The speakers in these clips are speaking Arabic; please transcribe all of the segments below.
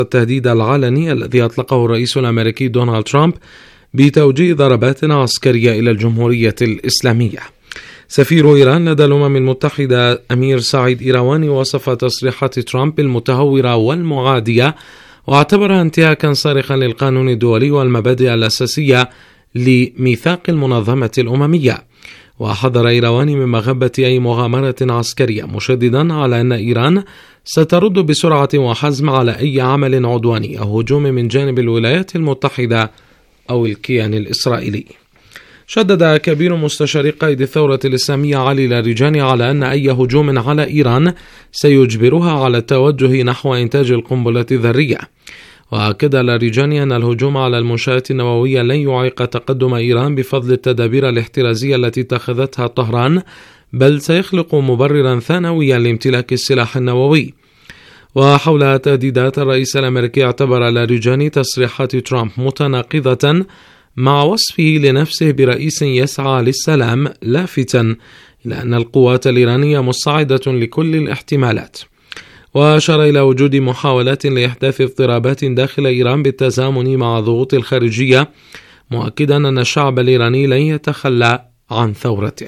التهديد العلني الذي أطلقه الرئيس الأمريكي دونالد ترامب بتوجيه ضربات عسكرية إلى الجمهورية الإسلامية. سفير إيران لدى الأمم المتحدة أمير سعيد إيرواني وصف تصريحات ترامب المتهورة والمعادية، واعتبرها انتهاكا صارخا للقانون الدولي والمبادئ الأساسية لميثاق المنظمة الأممية. وحذر إيرواني من مغبة أي مغامرة عسكرية، مشددا على أن إيران سترد بسرعة وحزم على أي عمل عدواني أو هجوم من جانب الولايات المتحدة أو الكيان الإسرائيلي. شدد كبير مستشاري قائد الثورة الإسلامية علي لاریجانی على أن أي هجوم على إيران سيجبرها على التوجه نحو إنتاج القنبلة الذرية. وأكد لاریجانی أن الهجوم على المنشآت النووية لن يعيق تقدم إيران بفضل التدابير الاحترازية التي اتخذتها طهران، بل سيخلق مبررا ثانويا لامتلاك السلاح النووي. وحول تهديدات الرئيس الأمريكي، اعتبر لاریجانی تصريحات ترامب متناقضة مع وصفه لنفسه برئيس يسعى للسلام، لافتا إلى أن القوات الإيرانية مستعدة لكل الاحتمالات. وأشار إلى وجود محاولات لإحداث اضطرابات داخل إيران بالتزامن مع الضغوط الخارجية، مؤكدا أن الشعب الإيراني لن يتخلى عن ثورته.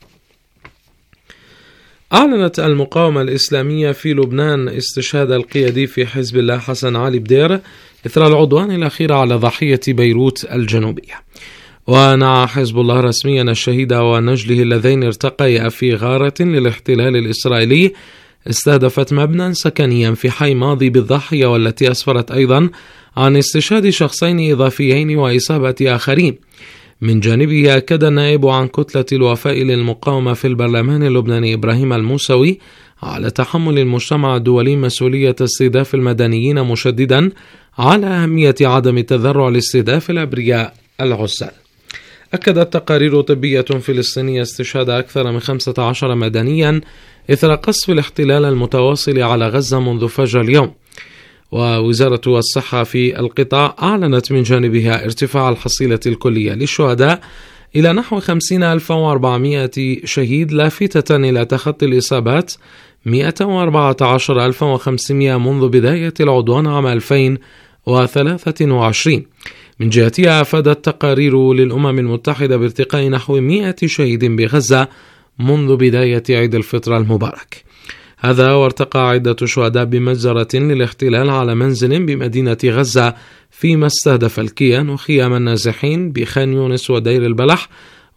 أعلنت المقاومة الإسلامية في لبنان استشهاد القيادي في حزب الله حسن علي بدير إثر العدوان الأخير على ضحية بيروت الجنوبية. ونعى حزب الله رسميا الشهيد ونجله اللذين ارتقيا في غارة للاحتلال الإسرائيلي استهدفت مبنى سكنيا في حي ماضي بالضاحية، والتي أسفرت أيضا عن استشهاد شخصين إضافيين وإصابة آخرين. من جانبه أكد النائب عن كتلة الوفاء للمقاومة في البرلمان اللبناني إبراهيم الموسوي على تحمل المجتمع الدولي مسؤولية استهداف المدنيين، مشددا على أهمية عدم التذرع لاستهداف الأبرياء العزال. أكدت تقارير طبية فلسطينية استشهاد أكثر من 15 مدنيا إثر قصف الاحتلال المتواصل على غزة منذ فجر اليوم. ووزارة الصحة في القطاع أعلنت من جانبها ارتفاع الحصيلة الكلية للشهداء إلى نحو 50,400 شهيد، لافتة إلى تخطي الإصابات 114,500 منذ بداية العدوان عام 2023. من جهتها أفادت تقارير للأمم المتحدة بارتقاء نحو 100 شهيد بغزة منذ بداية عيد الفطر المبارك. هذا وارتقى عدة شهداء بمجزرة للاحتلال على منزل بمدينة غزة، فيما استهدف الكيان خيام النازحين بخان يونس ودير البلح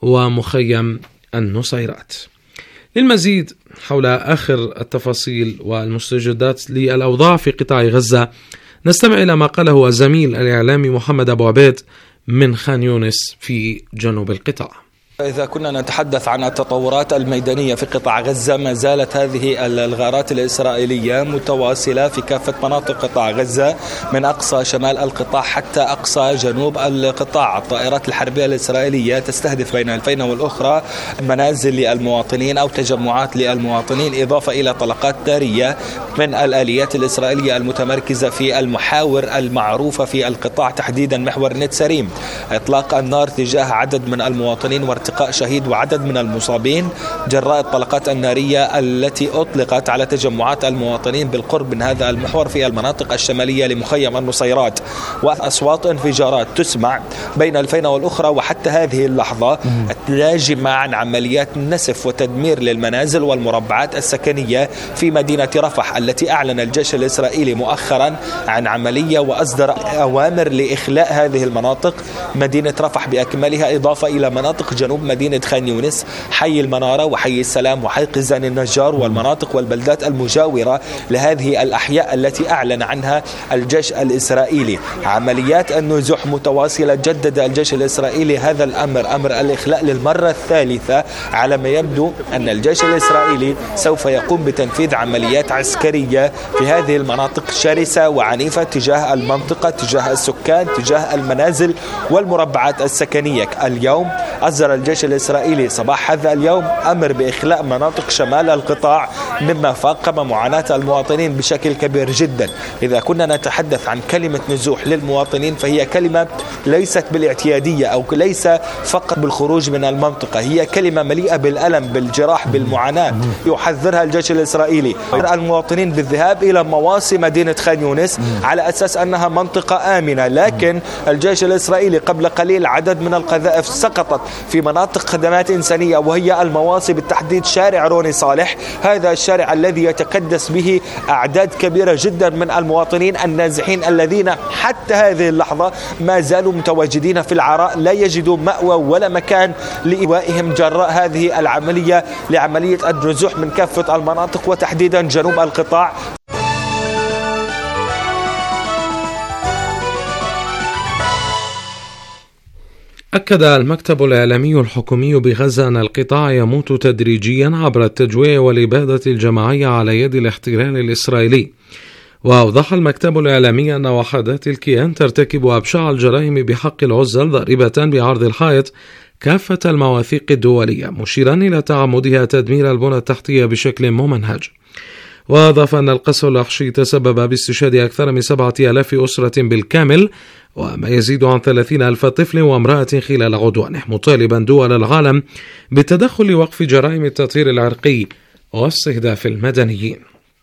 ومخيم النصيرات. للمزيد حول آخر التفاصيل والمستجدات للأوضاع في قطاع غزة نستمع إلى ما قاله الزميل الإعلامي محمد أبو عبيد من خان يونس في جنوب القطاع. إذا كنا نتحدث عن التطورات الميدانية في قطاع غزة، ما زالت هذه الغارات الإسرائيلية متواصلة في كافة مناطق قطاع غزة، من أقصى شمال القطاع حتى أقصى جنوب القطاع. الطائرات الحربية الإسرائيلية تستهدف بين الفينة والأخرى منازل للمواطنين أو تجمعات للمواطنين، إضافة إلى طلقات نارية من الآليات الإسرائيلية المتمركزة في المحاور المعروفة في القطاع، تحديدا محور نتسريم. إطلاق النار تجاه عدد من المواطنين وارتقاء شهيد وعدد من المصابين جراء الطلقات النارية التي أطلقت على تجمعات المواطنين بالقرب من هذا المحور في المناطق الشمالية لمخيم النصيرات. وأصوات انفجارات تسمع بين الفينة والأخرى، وحتى هذه اللحظة ناجمة عن عمليات نسف وتدمير للمنازل والمربعات السكنية في مدينة رفح، التي أعلن الجيش الإسرائيلي مؤخرا عن عملية وأصدر أوامر لإخلاء هذه المناطق، مدينة رفح بأكملها، إضافة إلى مناطق جنوب مدينة خان يونس، حي المنارة وحي السلام وحي قزان النجار والمناطق والبلدات المجاورة لهذه الأحياء التي أعلن عنها الجيش الإسرائيلي. عمليات النزوح متواصلة. جدد الجيش الإسرائيلي هذا الأمر، أمر الإخلاء، للمرة الثالثة. على ما يبدو أن الجيش الإسرائيلي سوف يقوم بتنفيذ عمليات عسكرية في هذه المناطق شرسة وعنيفة تجاه المنطقة، تجاه السكان، تجاه المنازل والمربعات السكنية. اليوم أصدر الجيش الجيش الإسرائيلي صباح هذا اليوم أمر بإخلاء مناطق شمال القطاع، مما فاقم معاناة المواطنين بشكل كبير جدا. إذا كنا نتحدث عن كلمة نزوح للمواطنين فهي كلمة ليست بالاعتيادية أو ليس فقط بالخروج من المنطقة، هي كلمة مليئة بالألم، بالجراح، بالمعاناة يحذرها الجيش الإسرائيلي المواطنين بالذهاب إلى مواصي مدينة خان يونس على أساس أنها منطقة آمنة. لكن الجيش الإسرائيلي قبل قليل عدد من القذائف سقطت في مناطق خدمات إنسانية وهي المواصي، بالتحديد شارع روني صالح، هذا الشارع الذي يتكدس به أعداد كبيرة جدا من المواطنين النازحين الذين حتى هذه اللحظة ما زالوا متواجدين في العراء، لا يجدوا مأوى ولا مكان لإيوائهم جراء هذه العملية لعملية النزوح من كافة المناطق وتحديدا جنوب القطاع. أكد المكتب الإعلامي الحكومي بغزة أن القطاع يموت تدريجيا عبر التجويع والإبادة الجماعية على يد الاحتلال الإسرائيلي. وأوضح المكتب الإعلامي أن وحدات الكيان ترتكب أبشع الجرائم بحق العزل ضاربة بعرض الحائط كافة المواثيق الدولية، مشيرا إلى تعمدها تدمير البنى التحتية بشكل ممنهج. وأضاف أن القصف الوحشي تسبب باستشهاد أكثر من 7,000 أسرة بالكامل وما يزيد عن 30,000 طفل وامرأة خلال عدوانه، مطالبا دول العالم بالتدخل لوقف جرائم التطهير العرقي واستهداف المدنيين.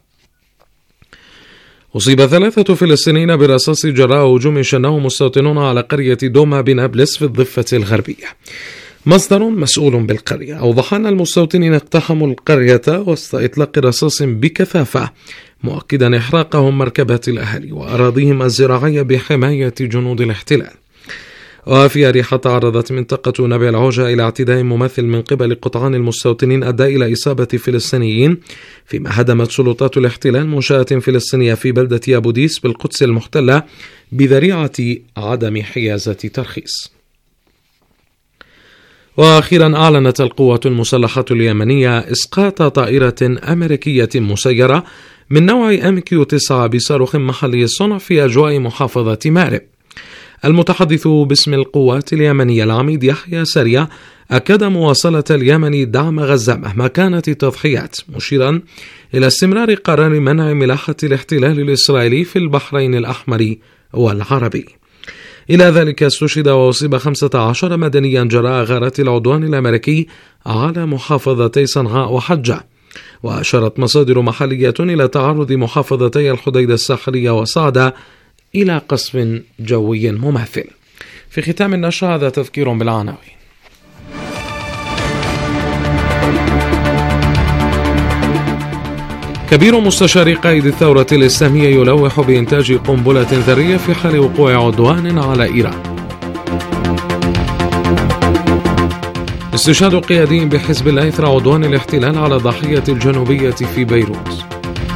أصيب 3 فلسطينيين برصاص جراء هجوم شنه مستوطنون على قرية دوما بنابلس في الضفة الغربية. مصدر مسؤول بالقرية أوضح أن المستوطنين اقتحموا القرية وسط إطلاق رصاص بكثافة، مؤكدا إحراقهم مركبات الأهالي وأراضيهم الزراعية بحماية جنود الاحتلال. وفي أريحة تعرضت منطقة نبع العوجة إلى اعتداء مماثل من قبل قطعان المستوطنين أدى إلى إصابة فلسطينيين، فيما هدمت سلطات الاحتلال منشأة فلسطينية في بلدة أبو ديس بالقدس المحتلة بذريعة عدم حيازة ترخيص. وأخيرا أعلنت القوات المسلحة اليمنية إسقاط طائرة أمريكية مسيرة من نوع MQ-9 بصاروخ محلي الصنع في أجواء محافظة مأرب. المتحدث باسم القوات اليمنية العميد يحيى سريع أكد مواصلة اليمن دعم غزة مهما كانت التضحيات، مشيرا إلى استمرار قرار منع ملاحة الاحتلال الإسرائيلي في البحرين الأحمر والعربي. إلى ذلك استشهد وأصيب 15 مدنيا جراء غارات العدوان الأمريكي على محافظتي صنعاء وحجة. وأشارت مصادر محلية إلى تعرض محافظتي الحديدة الساحلية وصعدة إلى قصف جوي مماثل. في ختام النشرة هذا تذكير بالعناوين. كبير مستشار قائد الثورة الإسلامية يلوح بإنتاج قنبلة ذرية في حال وقوع عدوان على إيران. استشهاد قيادي بحزب الله إثر عدوان الاحتلال على ضاحية الجنوبية في بيروت.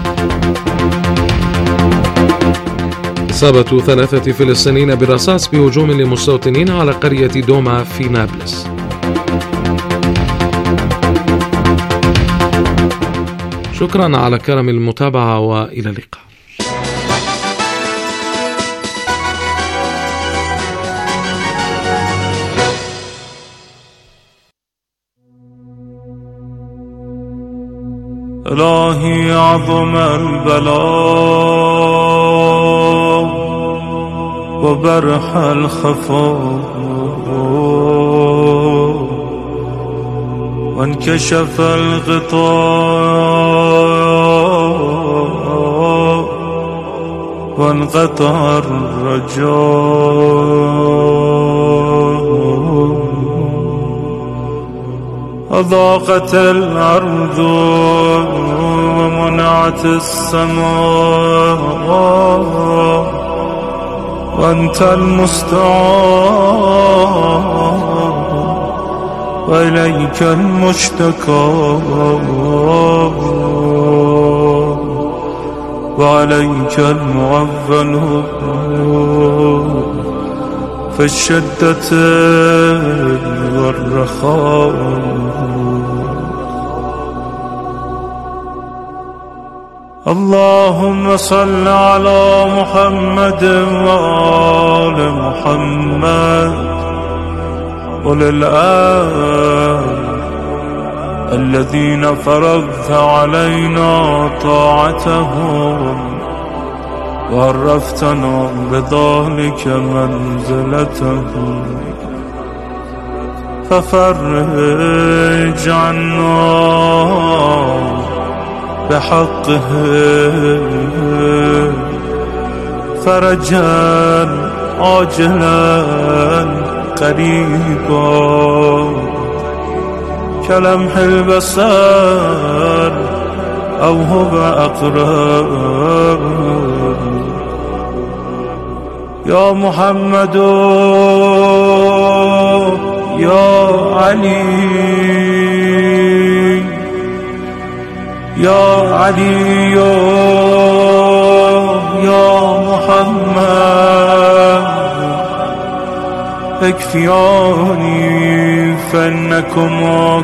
إصابة 3 فلسطينيين بالرصاص بهجوم لمستوطنين على قرية دوما في نابلس. شكرا على كرم المتابعة وإلى اللقاء. إلهي عظم البلاء وبرح الخفاء وانكشف الغطاء وانقطع الرجاء أضاقت الأرض ومنعت السماء وأنت المستعان وإليك المشتكى وعليك المعول في الشدة والرخاء. اللهم صل على محمد وآل محمد أولي الألباب الذين فرضت علينا طاعتهم وعرفتنا بذلك منزلتهم، ففرج عنا بحقهم فرجا عاجلا قريبا كلمح البصر أو هو أقرب. يا محمد يا علي يا علي يا محمد اكفياني فإنكما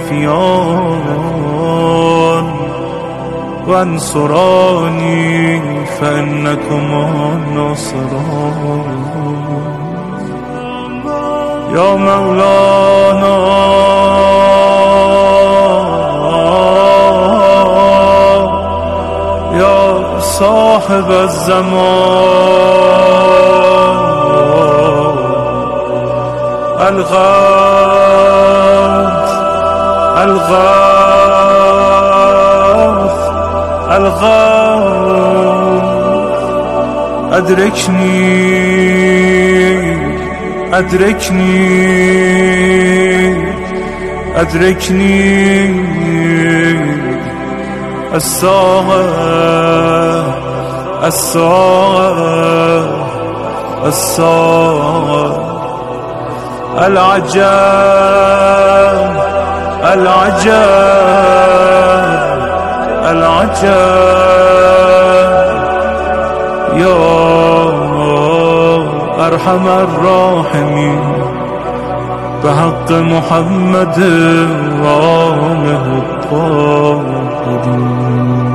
كافيان وانصراني فإنكما ناصران. يا مولانا يا صاحب الزمان الغاث الغاث الغاث أدركني أدركني أدركني الساعة الساعة الساعة العجاب العجاب العجاب. يا أرحم الراحمين بحق محمد وآله الطاهرين.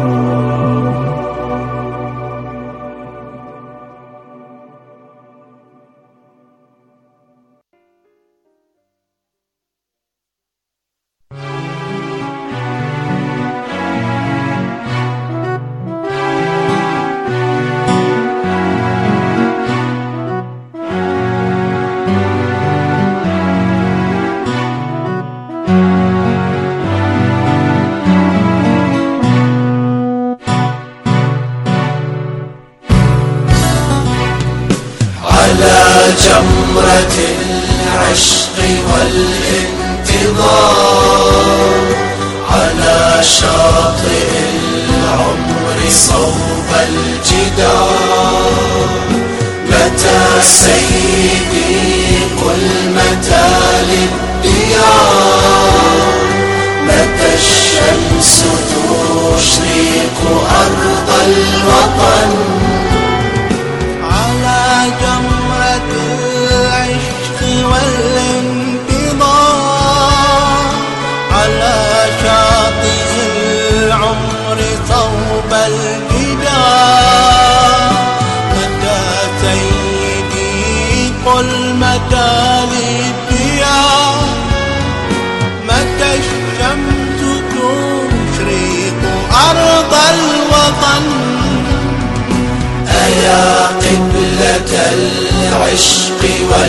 جمرة العشق والانتظار على شاطئ العمر صوب الجدار. متى سيدي قل متى للديار، متى الشمس تشرق أرض الوطن. على جمرة العشق والانتظار على شاطئ العمر صوب الجدار. متى سيدي قل متى للديار، متى الشمس تشرق أرض الوطن. أيا قبلة العشق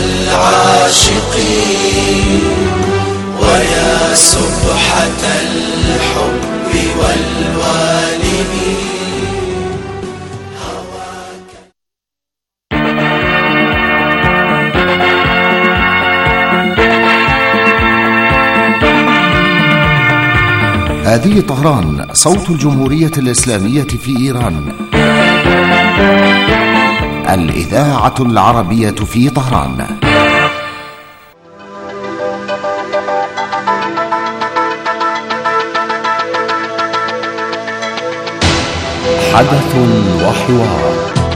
والعاشقين، ويا سبحة الحب والوالدين. هذه طهران، صوت الجمهورية الإسلامية في إيران، الإذاعة العربية في طهران. حدث وحوار.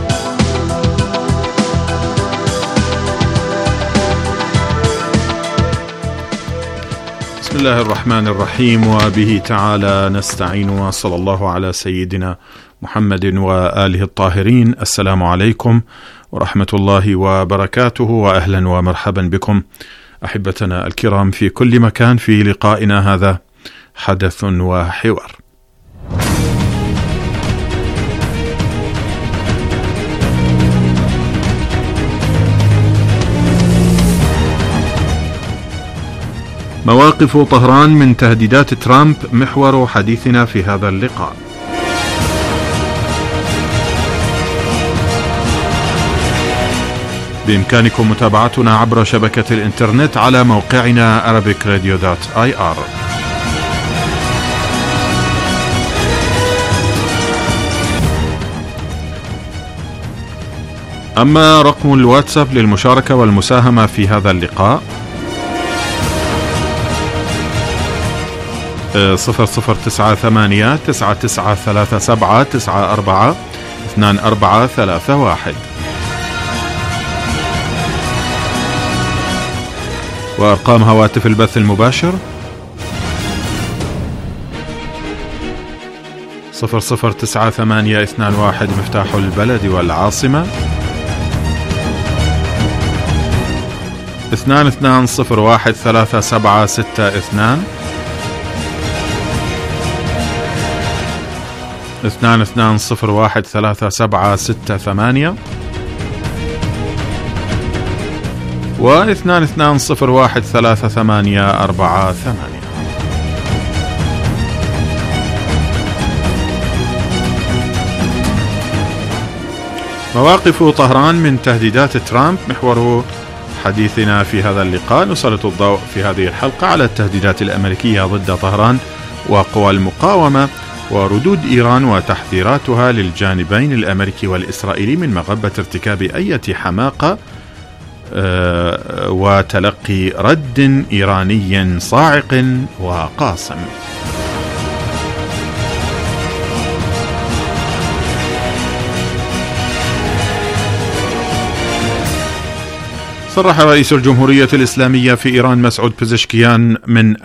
بسم الله الرحمن الرحيم، وبه تعالى نستعين، وصلى الله على سيدنا محمد وآله الطاهرين. السلام عليكم ورحمة الله وبركاته، وأهلا ومرحبا بكم أحبتنا الكرام في كل مكان، في لقائنا هذا حدث وحوار. مواقف طهران من تهديدات ترامب محور حديثنا في هذا اللقاء. بإمكانكم متابعتنا عبر شبكة الإنترنت على موقعنا arabicradio.ir. أما رقم الواتساب للمشاركة والمساهمة في هذا اللقاء 0098-9937-94-2431 وأرقام هواتف البث المباشر 009821 مفتاح البلد والعاصمة 22013762 22013768 و 22013848. مواقف طهران من تهديدات ترامب محور حديثنا في هذا اللقاء. نسلط الضوء في هذه الحلقة على التهديدات الأمريكية ضد طهران وقوى المقاومة وردود إيران وتحذيراتها للجانبين الأمريكي والإسرائيلي من مغبة ارتكاب أي حماقة وتلقي رد إيراني صاعق وقاصم. صرح رئيس الجمهورية الإسلامية في إيران مسعود بزشكيان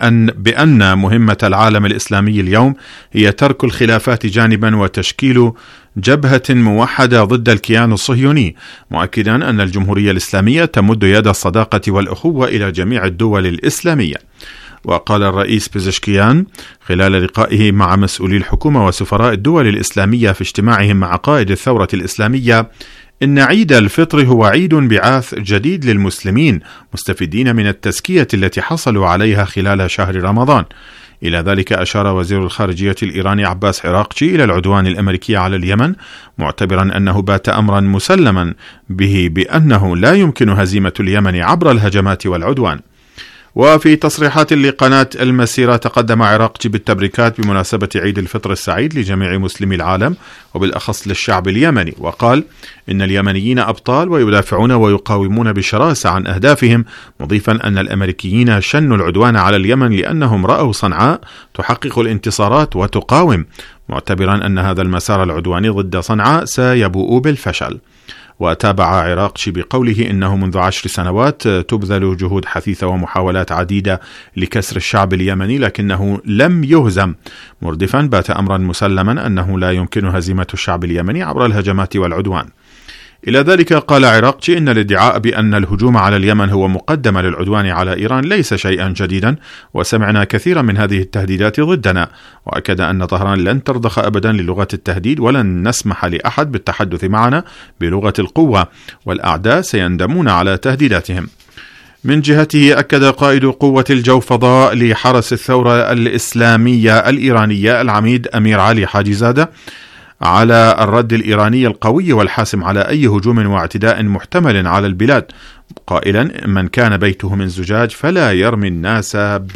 بأن مهمة العالم الإسلامي اليوم هي ترك الخلافات جانبا وتشكيل جبهة موحدة ضد الكيان الصهيوني، مؤكدا أن الجمهورية الإسلامية تمد يد الصداقة والأخوة إلى جميع الدول الإسلامية. وقال الرئيس بزشكيان خلال لقائه مع مسؤولي الحكومة وسفراء الدول الإسلامية في اجتماعهم مع قائد الثورة الإسلامية إن عيد الفطر هو عيد بعاث جديد للمسلمين مستفيدين من التزكية التي حصلوا عليها خلال شهر رمضان. إلى ذلك أشار وزير الخارجية الإيراني عباس عراقجي إلى العدوان الأمريكي على اليمن، معتبرا أنه بات أمرا مسلما به بأنه لا يمكن هزيمة اليمن عبر الهجمات والعدوان. وفي تصريحات لقناة المسيرة تقدم عراقجي بالتبريكات بمناسبة عيد الفطر السعيد لجميع مسلمي العالم وبالأخص للشعب اليمني، وقال إن اليمنيين أبطال ويدافعون ويقاومون بشراسة عن أهدافهم، مضيفا أن الأمريكيين شنوا العدوان على اليمن لأنهم رأوا صنعاء تحقق الانتصارات وتقاوم، معتبرا أن هذا المسار العدواني ضد صنعاء سيبوء بالفشل. وتابع عراقجي بقوله إنه منذ 10 سنوات تبذل جهود حثيثة ومحاولات عديدة لكسر الشعب اليمني لكنه لم يهزم، مردفا بات أمرا مسلما أنه لا يمكن هزيمة الشعب اليمني عبر الهجمات والعدوان. إلى ذلك قال عراقجي إن الادعاء بأن الهجوم على اليمن هو مقدمة للعدوان على إيران ليس شيئا جديدا، وسمعنا كثيرا من هذه التهديدات ضدنا، وأكد أن طهران لن ترضخ أبدا للغة التهديد ولن نسمح لأحد بالتحدث معنا بلغة القوة، والأعداء سيندمون على تهديداتهم. من جهته أكد قائد قوة الجوفضاء لحرس الثورة الإسلامية الإيرانية العميد أمير علي حاجزادة على الرد الإيراني القوي والحاسم على أي هجوم واعتداء محتمل على البلاد، قائلا من كان بيته من زجاج فلا يرمي الناس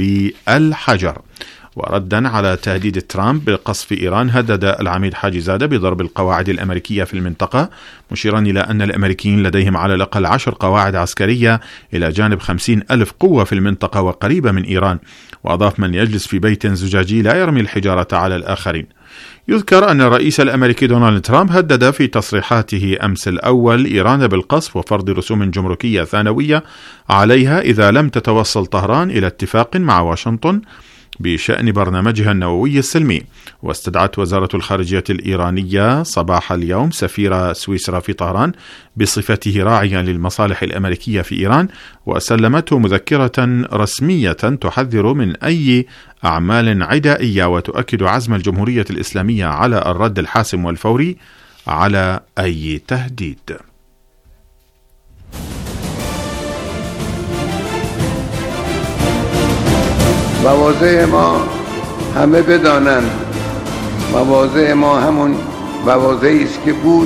بالحجر. وردا على تهديد ترامب بقصف إيران هدد العميد حاجزادة بضرب القواعد الأمريكية في المنطقة، مشيرا إلى أن الأمريكيين لديهم على الأقل 10 قواعد عسكرية إلى جانب 50,000 قوة في المنطقة وقريبة من إيران. وأضاف من يجلس في بيت زجاجي لا يرمي الحجارة على الآخرين. يذكر أن الرئيس الأمريكي دونالد ترامب هدد في تصريحاته أمس الأول إيران بالقصف وفرض رسوم جمركية ثانوية عليها إذا لم تتوصل طهران إلى اتفاق مع واشنطن بشأن برنامجها النووي السلمي. واستدعت وزارة الخارجية الإيرانية صباح اليوم سفير سويسرا في طهران بصفته راعيا للمصالح الأمريكية في إيران، وسلمته مذكرة رسمية تحذر من أي أعمال عدائية، وتؤكد عزم الجمهورية الإسلامية على الرد الحاسم والفوري على أي تهديد. مواضع ما همه بدانند، مواضع ما همون مواضعی است که بود.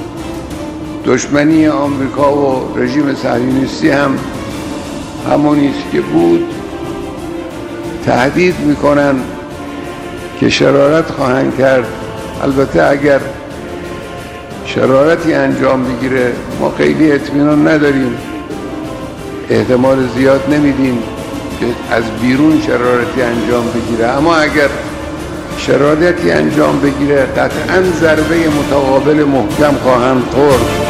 دشمنی آمریکا و رژیم صهیونیستی هم همونی است که بود. تهدید میکنن که شرارت خواهند کرد. البته اگر شرارتی انجام بگیره ما خیلی اطمینان نداریم، احتمال زیاد نمیدیم که از بیرون شرارتی انجام بگیره، اما اگر شرارتی انجام بگیره قطعاً ضربه متقابل محکم خواهند خورد.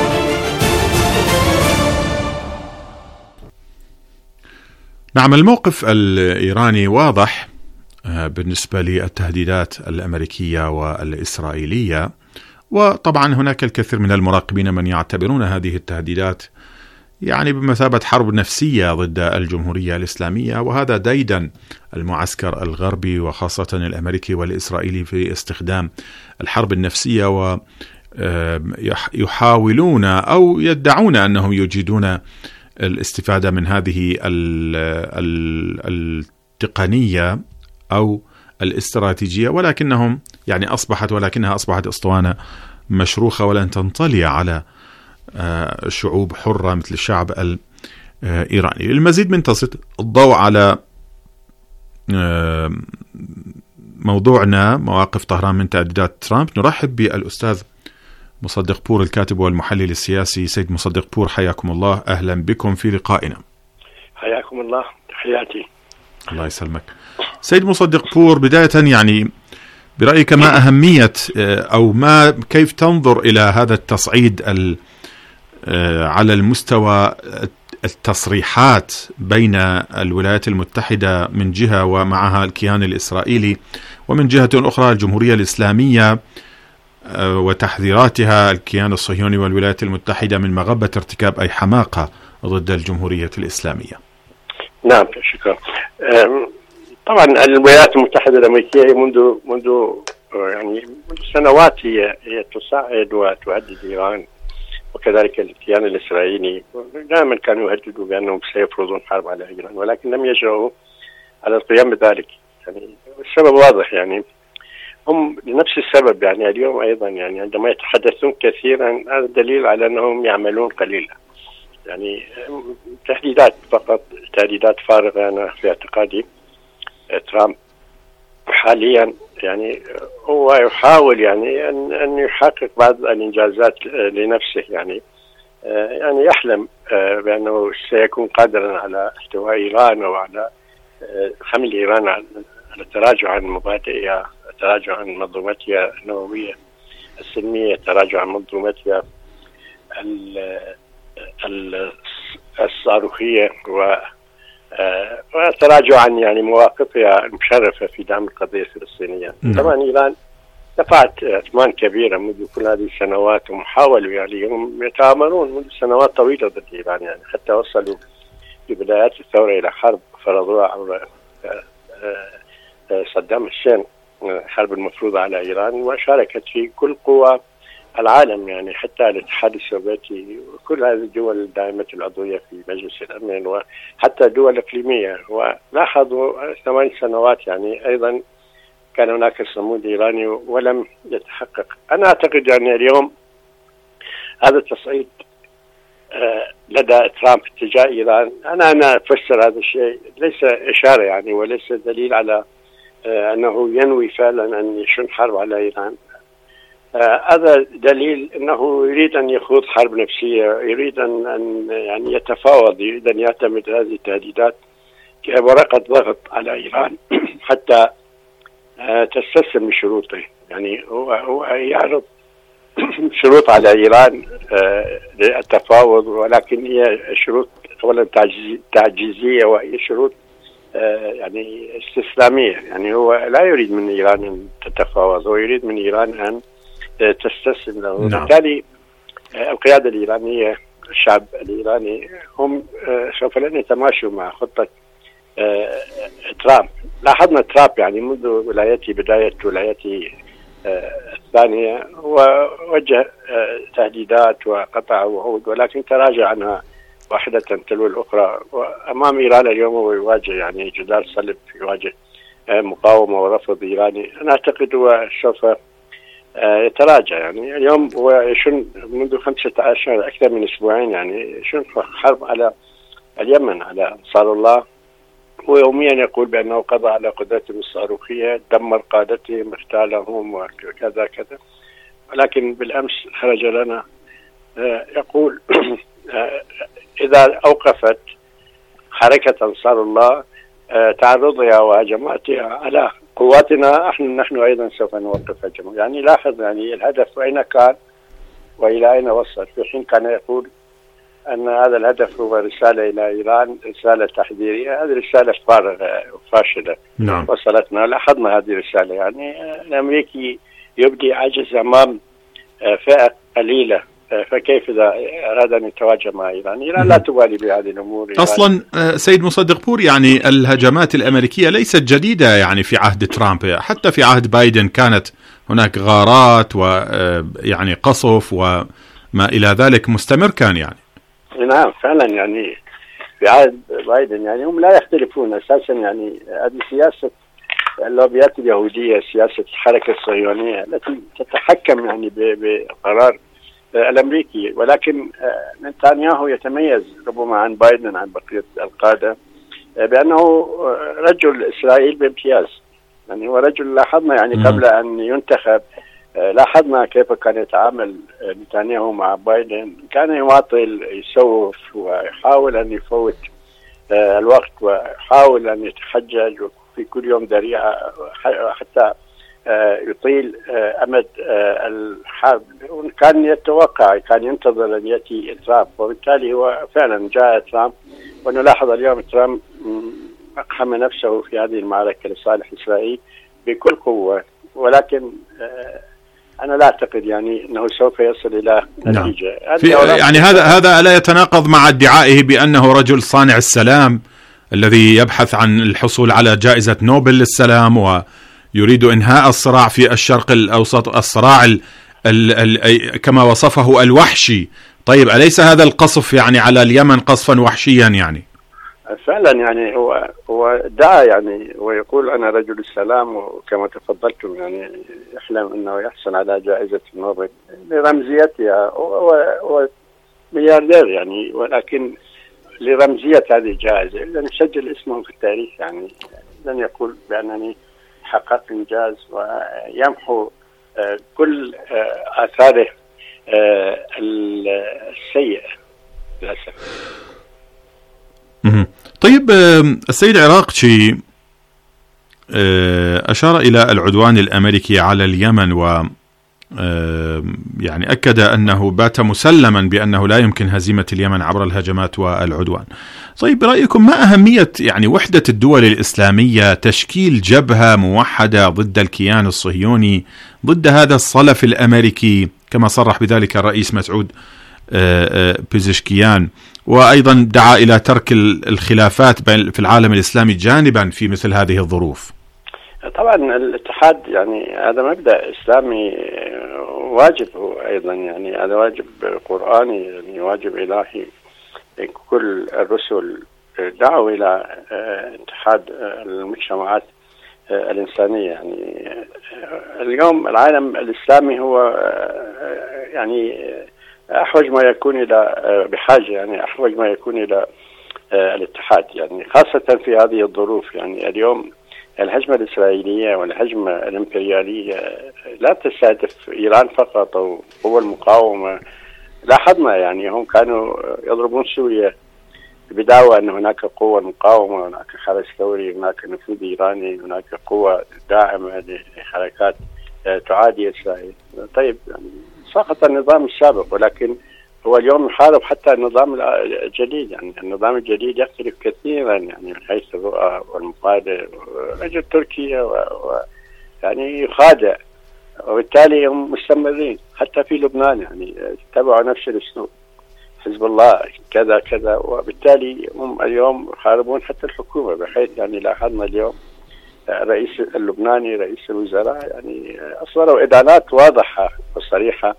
نعم، الموقف الإيراني واضح بالنسبة للتهديدات الأمريكية والإسرائيلية، وطبعا هناك الكثير من المراقبين من يعتبرون هذه التهديدات يعني بمثابة حرب نفسية ضد الجمهورية الإسلامية، وهذا ديدا المعسكر الغربي وخاصة الأمريكي والإسرائيلي في استخدام الحرب النفسية، ويحاولون أو يدعون أنهم يجيدون الاستفادة من هذه التقنية أو الاستراتيجية، ولكنها أصبحت أسطوانة مشروخة ولن تنطلي على شعوب حرة مثل الشعب الإيراني. للمزيد من تسليط الضوء على موضوعنا مواقف طهران من تهديدات ترامب، نرحب بالأستاذ مصدق بور الكاتب والمحلل السياسي. سيد مصدق بور، حياكم الله، أهلا بكم في لقائنا. حياكم الله، تحياتي. الله يسلمك. سيد مصدق بور، بداية يعني برأيك ما أهمية أو كيف تنظر إلى هذا التصعيد على المستوى التصريحات بين الولايات المتحدة من جهة ومعها الكيان الإسرائيلي، ومن جهة أخرى الجمهورية الإسلامية وتحذيراتها الكيان الصهيوني والولايات المتحدة من مغبة ارتكاب أي حماقة ضد الجمهورية الإسلامية؟ نعم، شكرا. طبعا الولايات المتحدة الأمريكية منذ سنوات هي تساعد وتهدد إيران، وكذلك الكيان الإسرائيلي دائما كانوا يهددوا بأنهم سيفرضون حرب على إيران، ولكن لم يجرؤوا على القيام بذلك. يعني السبب واضح، يعني هم لنفس السبب. يعني اليوم أيضا يعني عندما يتحدثون كثيرا هذا دليل على أنهم يعملون قليلا. يعني تهديدات فقط، تهديدات فارغة. أنا في اعتقادي ترامب حاليا يعني هو يحاول يعني أن يحقق بعض الإنجازات لنفسه، يعني يحلم بأنه سيكون قادرا على احتواء إيران أو على حمل إيران على التراجع عن مبادئها، التراجع عن منظومتها النووية السلمية، التراجع عن منظومتها الصاروخية، وتراجع عن يعني مواقفها المشرفة في دعم القضية الفلسطينية. طبعا إيران دفعت أثمان كبيرة منذ كل هذه السنوات، ومحاولوا يعني هم يتآمرون منذ سنوات طويلة ضد إيران، يعني حتى وصلوا في بدايات الثورة إلى حرب فرضوها على صدام حسين، حرب المفروضة على إيران، وشاركت في كل قوى العالم، يعني حتى الاتحاد السوفيتي وكل هذه الدول الدائمة العضوية في مجلس الأمن، وحتى دول إقليمية. ولاحظوا 8 سنوات يعني أيضا كان هناك صمود إيراني ولم يتحقق. أنا أعتقد يعني اليوم هذا التصعيد لدى ترامب اتجاه إيران، أنا أفسر هذا الشيء ليس إشارة يعني، وليس دليل على أنه ينوي فعلا أن يشن حرب على إيران. هذا دليل أنه يريد أن يخوض حرب نفسية، يريد أن يعني يتفاوض، يريد أن يعتمد هذه التهديدات كورقة ضغط على إيران حتى تستسلم لشروطه. يعني هو يعرض شروط على إيران للتفاوض، ولكن هي شروط أولا تعجيزية، وهي شروط يعني استسلامية. يعني هو لا يريد من إيران أن تتفاوض، هو يريد من إيران أن تستسلم له. وبالتالي القيادة الإيرانية، الشعب الإيراني، هم سوف لن يتماشوا مع خطة ترامب. لاحظنا ترامب يعني منذ بداية ولايته الثانية ووجه تهديدات وقطع وعود، ولكن تراجع عنها واحدة تلو الأخرى. وأمام إيران اليوم هو يواجه يعني جدار صلب، يواجه مقاومة ورفض إيراني. أنا أعتقد هو سوف يتراجع. يعني اليوم هو يشن منذ 15 أكثر من أسبوعين، يعني يشن حرب على اليمن، على أنصار الله. ويوميا يقول بأنه قضى على قدرتهم الصاروخية، دمر قادتهم، اغتالهم وكذا كذا. ولكن بالأمس خرج لنا يقول إذا أوقفت حركة أنصار الله تعرضها وهجماتها على قواتنا، نحن أيضا سوف نوقف هجمة. يعني لاحظ يعني الهدف أين كان وإلى أين وصل، في حين كان يقول أن هذا الهدف هو رسالة إلى إيران، رسالة تحذيرية. هذه رسالة فارغة وفاشلة. نعم. وصلتنا، لاحظنا هذه الرسالة. يعني الأمريكي يبدي عجز أمام فئة قليلة، فكيف إذا أراد أن يتواجه مع إيران؟ إيران لا تبالي بهذه الأمور. أصلا سيد مصدق بور، يعني الهجمات الأمريكية ليست جديدة يعني في عهد ترامب، حتى في عهد بايدن كانت هناك غارات ويعني قصف وما إلى ذلك مستمر كان يعني. نعم فعلا، يعني في عهد بايدن يعني هم لا يختلفون أساسا. يعني هذه سياسة اللوبيات اليهودية، سياسة الحركة الصهيونية التي تتحكم يعني بقرار الأمريكي. ولكن نتنياهو يتميز ربما عن بايدن عن بقية القادة بأنه رجل إسرائيل بامتياز. يعني هو رجل، لاحظنا يعني قبل أن ينتخب لاحظنا كيف كان يتعامل نتنياهو مع بايدن. كان يماطل، يسوف، ويحاول أن يفوت الوقت، ويحاول أن يتحجج في كل يوم ذريعة حتى يطيل أمد الحرب. كان يتوقع، كان ينتظر أن يأتي ترامب، وبالتالي هو فعلا جاء ترامب. ونلاحظ اليوم ترامب أقحم نفسه في هذه المعركة لصالح إسرائيل بكل قوة. ولكن أنا لا أعتقد يعني أنه سوف يصل إلى نتيجة. يعني هذا لا يتناقض مع ادعائه بأنه رجل صانع السلام الذي يبحث عن الحصول على جائزة نوبل للسلام، ويريد إنهاء الصراع في الشرق الأوسط، الصراع كما وصفه الوحشي. طيب أليس هذا القصف يعني على اليمن قصفا وحشيا يعني؟ فعلا يعني هو دعا يعني ويقول أنا رجل السلام، وكما تفضلتم يعني يحلم أنه يحصل على جائزة نوبل لرمزيتها. هو ملياردير يعني، ولكن لرمزية هذه الجائزة لن يسجل اسمه في التاريخ. يعني لن يقول بأنني حققت إنجاز ويمحو كل آثاره السيئة للأسف. طيب السيد عراقشي أشار إلى العدوان الأمريكي على اليمن، و يعني أكد أنه بات مسلما بأنه لا يمكن هزيمة اليمن عبر الهجمات والعدوان. طيب برأيكم ما أهمية يعني وحدة الدول الإسلامية، تشكيل جبهة موحدة ضد الكيان الصهيوني، ضد هذا الصلف الأمريكي كما صرح بذلك الرئيس مسعود بيزشكيان، وأيضا دعا إلى ترك الخلافات في العالم الإسلامي جانبا في مثل هذه الظروف؟ طبعا الاتحاد يعني هذا مبدأ إسلامي واجب، أيضا يعني هذا واجب قرآني، يعني واجب إلهي. كل الرسل دعوا إلى اتحاد المجتمعات الإنسانية. يعني اليوم العالم الإسلامي هو يعني أحوج ما يكون إلى بحاجة، يعني أحوج ما يكون إلى الاتحاد، يعني خاصة في هذه الظروف. يعني اليوم الهجمة الإسرائيلية والهجمة الإمبريالية لا تستهدف إيران فقط أو قوى المقاومة. لاحظنا يعني هم كانوا يضربون سوريا بدعوى أن هناك قوة مقاومة، هناك حرس ثوري، هناك نفوذ إيراني، هناك قوة داعمة لحركات تعادي إسرائيل. طيب يعني سقط النظام السابق، ولكن هو اليوم يحارب حتى النظام الجديد. يعني النظام الجديد يختلف كثيرا يعني من حيث الرؤى والمبادئ. رجل تركيا يعني يخادع، وبالتالي هم مستمرين حتى في لبنان يعني اتبعوا نفس الاسلوب، حزب الله كذا كذا، وبالتالي هم اليوم يحاربون حتى الحكومة، بحيث يعني لاحظنا اليوم الرئيس اللبناني رئيس الوزراء يعني أصدروا إدانات واضحة وصريحة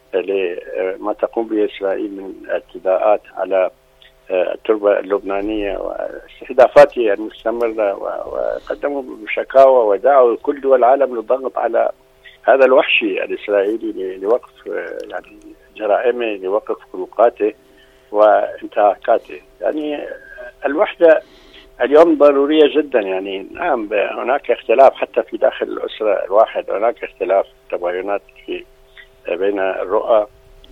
لما تقوم به إسرائيل من اعتداءات على التربة اللبنانية واستهدافاتها المستمرة، وقدموا بشكاوى ودعوا كل دول العالم للضغط على هذا الوحشي الإسرائيلي لوقف يعني جرائمه، لوقف خروقاته وانتهاكاته. يعني الوحدة اليوم ضرورية جدا. يعني نعم هناك اختلاف حتى في داخل الأسرة الواحد، هناك اختلاف تباينات في بين الرؤى،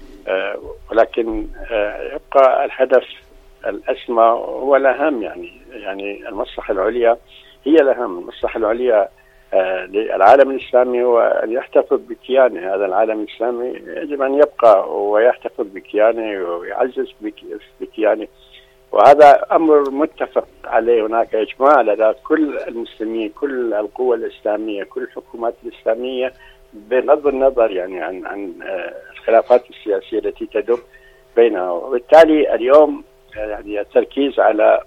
ولكن يبقى الهدف الأسمى هو الأهم. يعني المصلحة العليا هي الأهم. المصلحة العليا للعالم الإسلامي هو أن يحتفظ بكيانه. هذا العالم الإسلامي يجب أن يبقى ويحتفظ بكيانه ويعزز بكيانه، وهذا أمر متفق عليه. هناك إجماع لدى كل المسلمين، كل القوى الإسلامية، كل الحكومات الإسلامية، بغض النظر يعني عن الخلافات السياسية التي تدب بينها. وبالتالي اليوم يعني التركيز على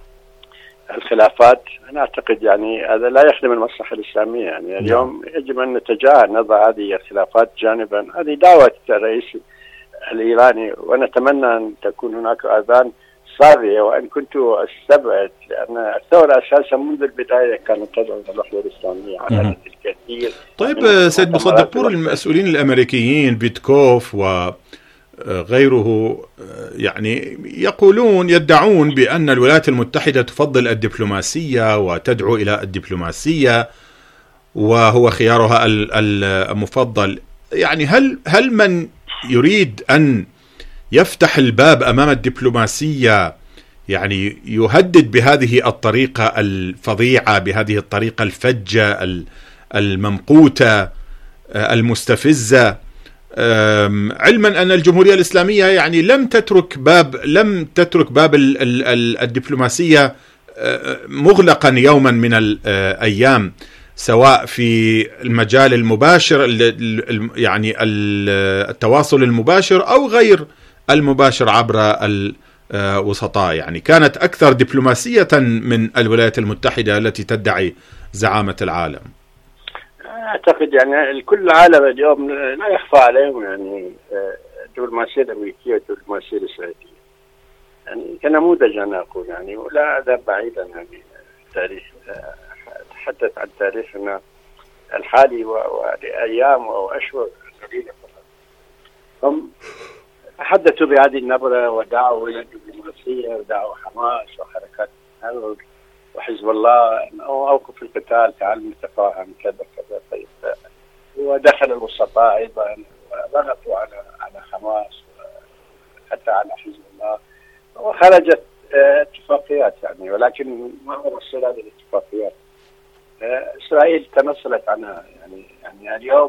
الخلافات أنا أعتقد يعني هذا لا يخدم المصلحة الإسلامية. يعني اليوم يجب أن نتجاهل، نضع هذه الخلافات جانبا. هذه دعوة الرئيس الإيراني، ونتمنى أن تكون هناك آذان صاغية، وأن كنت أستبعد، لأن الثورة أساسا منذ البداية كانت تدعو إلى الوحدة الإسلامية على الكثير. طيب سيد مصدق بور، المسؤولين الأمريكيين بيتكوف وغيره يعني يدعون بأن الولايات المتحدة تفضل الدبلوماسية وتدعو إلى الدبلوماسية وهو خيارها المفضل. يعني هل من يريد أن يفتح الباب أمام الدبلوماسية يعني يهدد بهذه الطريقة الفظيعة، بهذه الطريقة الفجة الممقوتة المستفزة، علما أن الجمهورية الإسلامية يعني لم تترك باب الدبلوماسية مغلقا يوما من الأيام، سواء في المجال المباشر يعني التواصل المباشر أو غير المباشر عبر الوسطاء. يعني كانت أكثر دبلوماسية من الولايات المتحدة التي تدعي زعامة العالم. أعتقد يعني كل العالم اليوم لا يخفى عليهم يعني الدبلوماسية الأمريكية والدبلوماسية الإسرائيلية يعني كنموذج أنا أقول يعني، ولا أذهب بعيدا يعني تاريخ، أتحدث عن تاريخنا الحالي ولأيام وأشهر قليلة فقط. هم تحدثوا بهذه النبرة ودعوا إلى الدبلوماسية ودعوا حماس وحركات الحرب وحزب الله أنه أوقف القتال، تعال نتفاهم كذا كذا. طيب ودخل الوسطاء أيضا وضغطوا على حماس وحتى على حزب الله، وخرجت اتفاقيات يعني، ولكن ما هو مصير هذه الاتفاقيات؟ إسرائيل تنصلت عنها يعني اليوم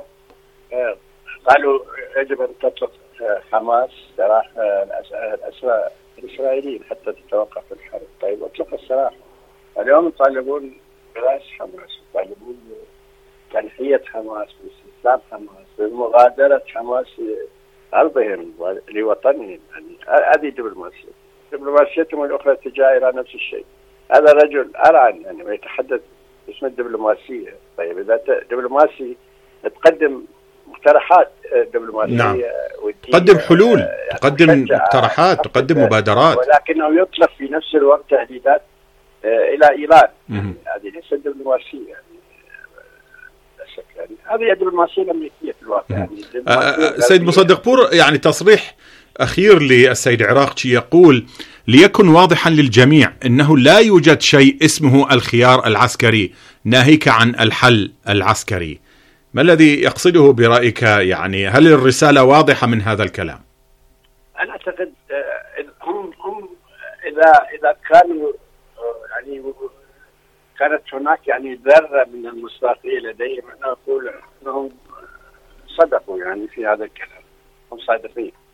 قالوا يجب أن تطلق حماس سراح الأسرى الإسرائيليين حتى تتوقف الحرب. طيب اطلق السراح. اليوم يطالبون برأس حماس، يطالبون بتنحية حماس، باستسلام حماس، بمغادرة حماس لأرضهم ولوطنهم. يعني هذه دبلوماسيتهم الأخرى تجاه إيران نفس الشيء. هذا رجل أرعن يعني ويتحدث باسم الدبلوماسية. طيب إذا دبلوماسي تقدم مقترحات دبلوماسية، نعم. تقدم حلول، تقدم مقترحات، تقدم مبادرات، ولكنه يطلق في نفس الوقت تهديدات إلى إيران. هذه ليست دبلوماسية يعني هذه الدبلوماسية الأمريكية في الواقع. يعني سيد مصدق بور، يعني تصريح أخير للسيد عراقچي يقول: ليكن واضحا للجميع أنه لا يوجد شيء اسمه الخيار العسكري ناهيك عن الحل العسكري. ما الذي يقصده برأيك؟ يعني هل الرسالة واضحة من هذا الكلام؟ أنا أعتقد هم إذا كانوا يعني كانت هناك يعني ذرة من المصداقية لديهم، أنا أقول أنهم صدقوا يعني في هذا الكلام، هم صادقين.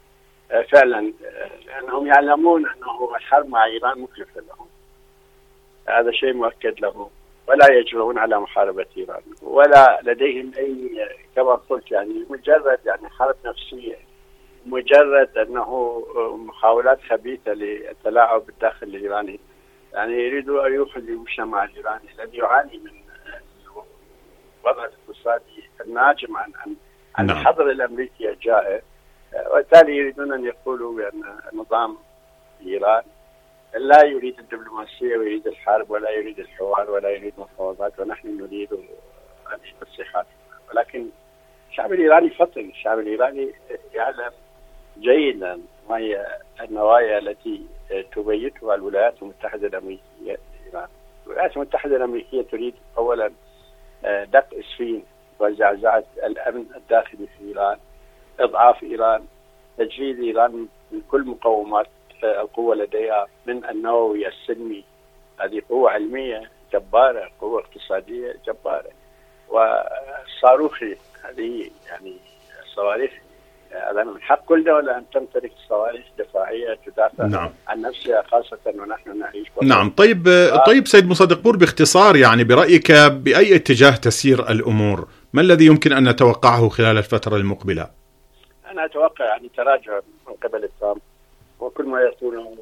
فعلا لأنهم يعلمون أنه الحرب مع إيران مكلفة لهم، هذا شيء مؤكد لهم، ولا يجرؤون على محاربة إيران، ولا لديهم أي كما قلت يعني مجرد يعني حرب نفسية، مجرد أنه محاولات خبيثة للتلاعب بالداخل الإيراني. يعني يريدوا أن يخرجوا المجتمع الإيراني الذي يعاني من الوضع الاقتصادي الناجم عن الحظر الأمريكي الجائر، وبالتالي يريدون أن يقولوا بأن نظام إيران لا يريد الدبلوماسية ويريد الحرب ولا يريد الحوار ولا يريد المفاوضات، ونحن نريد التصحيحات. ولكن الشعب الإيراني فطن، الشعب الإيراني يعلم جيدا ما هي النوايا التي تبيتها الولايات المتحدة الأمريكية لإيران. الولايات المتحدة الأمريكية تريد أولا دق إسفين وزعزعة الأمن الداخلي في إيران، إضعاف إيران، تجريد إيران من كل مقومات القوة لديها، من النووي السلمي، هذه قوة علمية جبارة، قوة اقتصادية جبارة، والصاروخي، هذه يعني الصواريخ، هذا من حق كل دولة أن تمتلك صواريخ دفاعية تدافع عن نفسها، خاصة ونحن نعيش. نعم. طيب سيد مصدق بور، باختصار يعني برأيك بأي اتجاه تسير الأمور؟ ما الذي يمكن أن نتوقعه خلال الفترة المقبلة؟ أنا أتوقع يعني تراجع من قبل ترامب، وكل ما يقوله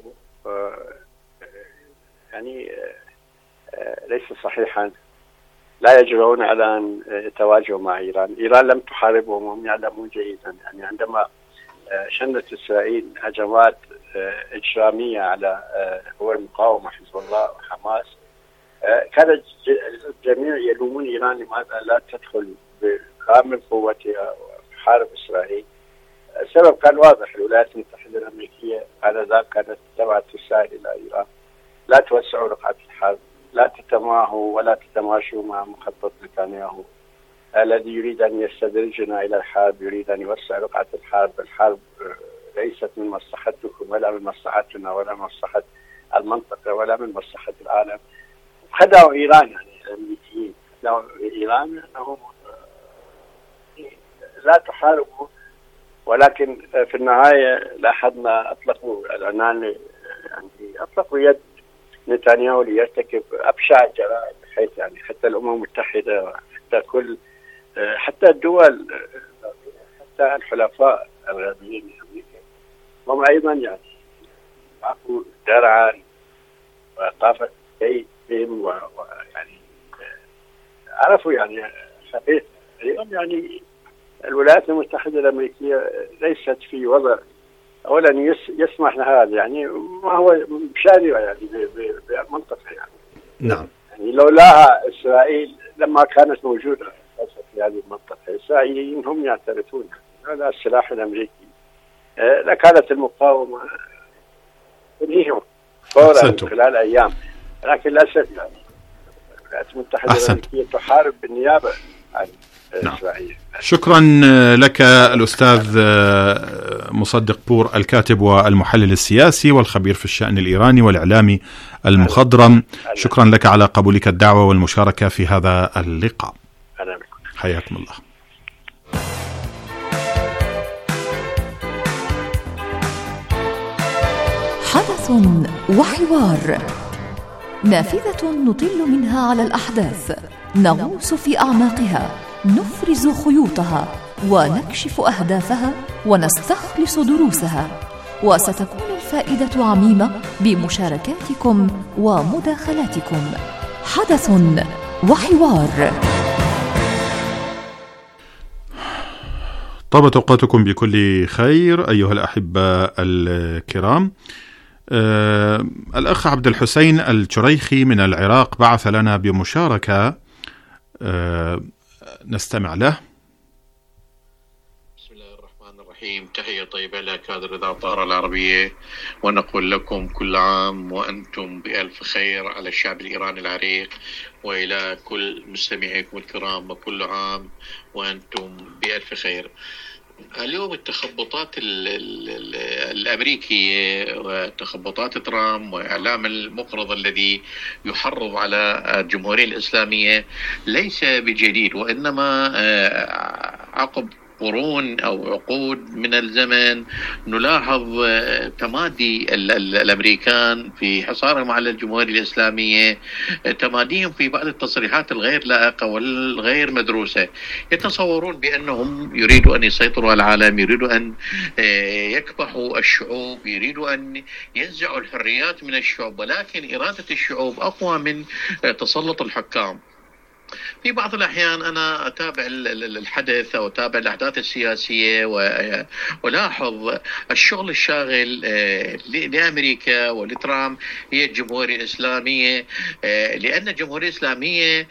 يعني ليس صحيحا. لا يجرؤون على أن يتواجهوا مع إيران. إيران لم تحاربهم وهم يعلمون جيدا. يعني عندما شنت إسرائيل هجمات إجرامية على قوى المقاومة حزب الله وحماس، كان الجميع يلومون إيران لماذا لا تدخل بكامل قوتها وتحارب إسرائيل. السبب كان واضح، الولايات المتحدة الأمريكية على ذلك كانت تبعث رسائل إلى إيران: لا توسعوا رقعة الحرب، لا تتماهوا ولا تتماشوا مع مخطط نتنياهو الذي يريد أن يستدرجنا إلى الحرب، يريد أن يوسع رقعة الحرب. الحرب ليست من مصلحتكم ولا من مصلحتنا ولا من مصلحة المنطقة ولا من مصلحة العالم. خدعوا إيران، يعني الأمريكيين خدعوا إيران أنهم لا تحاربوا، ولكن في النهاية لاحظنا أطلقوا العنان، يعني أطلقوا يد نتنياهو ليرتكب أبشع الجرائم، بحيث يعني حتى الأمم المتحدة، حتى الدول، حتى الحلفاء الغربيين من أمريكا هم أيضا يعني عفوا درعا وطافت بهم، ويعني عرفوا يعني حقيقة اليوم. يعني الولايات المتحدة الأمريكية ليست في وضع أولا يسمح لها، يعني ما هو بشارع يعني بالمنطقة يعني. نعم. يعني لولاها إسرائيل لما كانت موجودة في هذه المنطقة، الإسرائيليين هم يعترفون هذا السلاح الأمريكي، لكانت المقاومة تنهيهم فورا خلال أيام. لكن للأسف يعني الولايات المتحدة الأمريكية تحارب بالنيابة عن إسرائيل. شكرا لك الأستاذ مصدق بور، الكاتب والمحلل السياسي والخبير في الشأن الإيراني والإعلامي المخضرم. شكرا لك على قبولك الدعوة والمشاركة في هذا اللقاء. حياكم الله. حدث وحوار، نافذة نطل منها على الأحداث، نغوص في أعماقها، نفرز خيوطها ونكشف أهدافها ونستخلص دروسها، وستكون الفائدة عميمة بمشاركاتكم ومداخلاتكم. حدث وحوار. طابت أوقاتكم بكل خير أيها الأحبة الكرام. الأخ عبد الحسين الشريخي من العراق بعث لنا بمشاركة، نستمع له. بسم الله الرحمن الرحيم. تحية طيبة لكادر إذاعة الطائرة العربية، ونقول لكم كل عام وأنتم بألف خير على الشعب الإيراني العريق، وإلى كل مستمعيكم الكرام وكل عام وأنتم بألف خير. اليوم التخبطات الأمريكية وتخبطات ترامب وإعلام المقرض الذي يحرض على الجمهورية الإسلامية ليس بجديد، وإنما عقب قرون أو عقود من الزمن نلاحظ تمادي الأمريكان في حصارهم على الجمهورية الإسلامية، تماديهم في بعض التصريحات الغير لائقة والغير مدروسة. يتصورون بأنهم يريدوا أن يسيطروا على العالم، يريدوا أن يكبحوا الشعوب، يريدوا أن ينزعوا الحريات من الشعوب، ولكن إرادة الشعوب أقوى من تسلط الحكام. في بعض الأحيان أنا أتابع الحدث أو أتابع الأحداث السياسية ولاحظ الشغل الشاغل لأمريكا ولترامب هي الجمهورية الإسلامية، لأن الجمهورية الإسلامية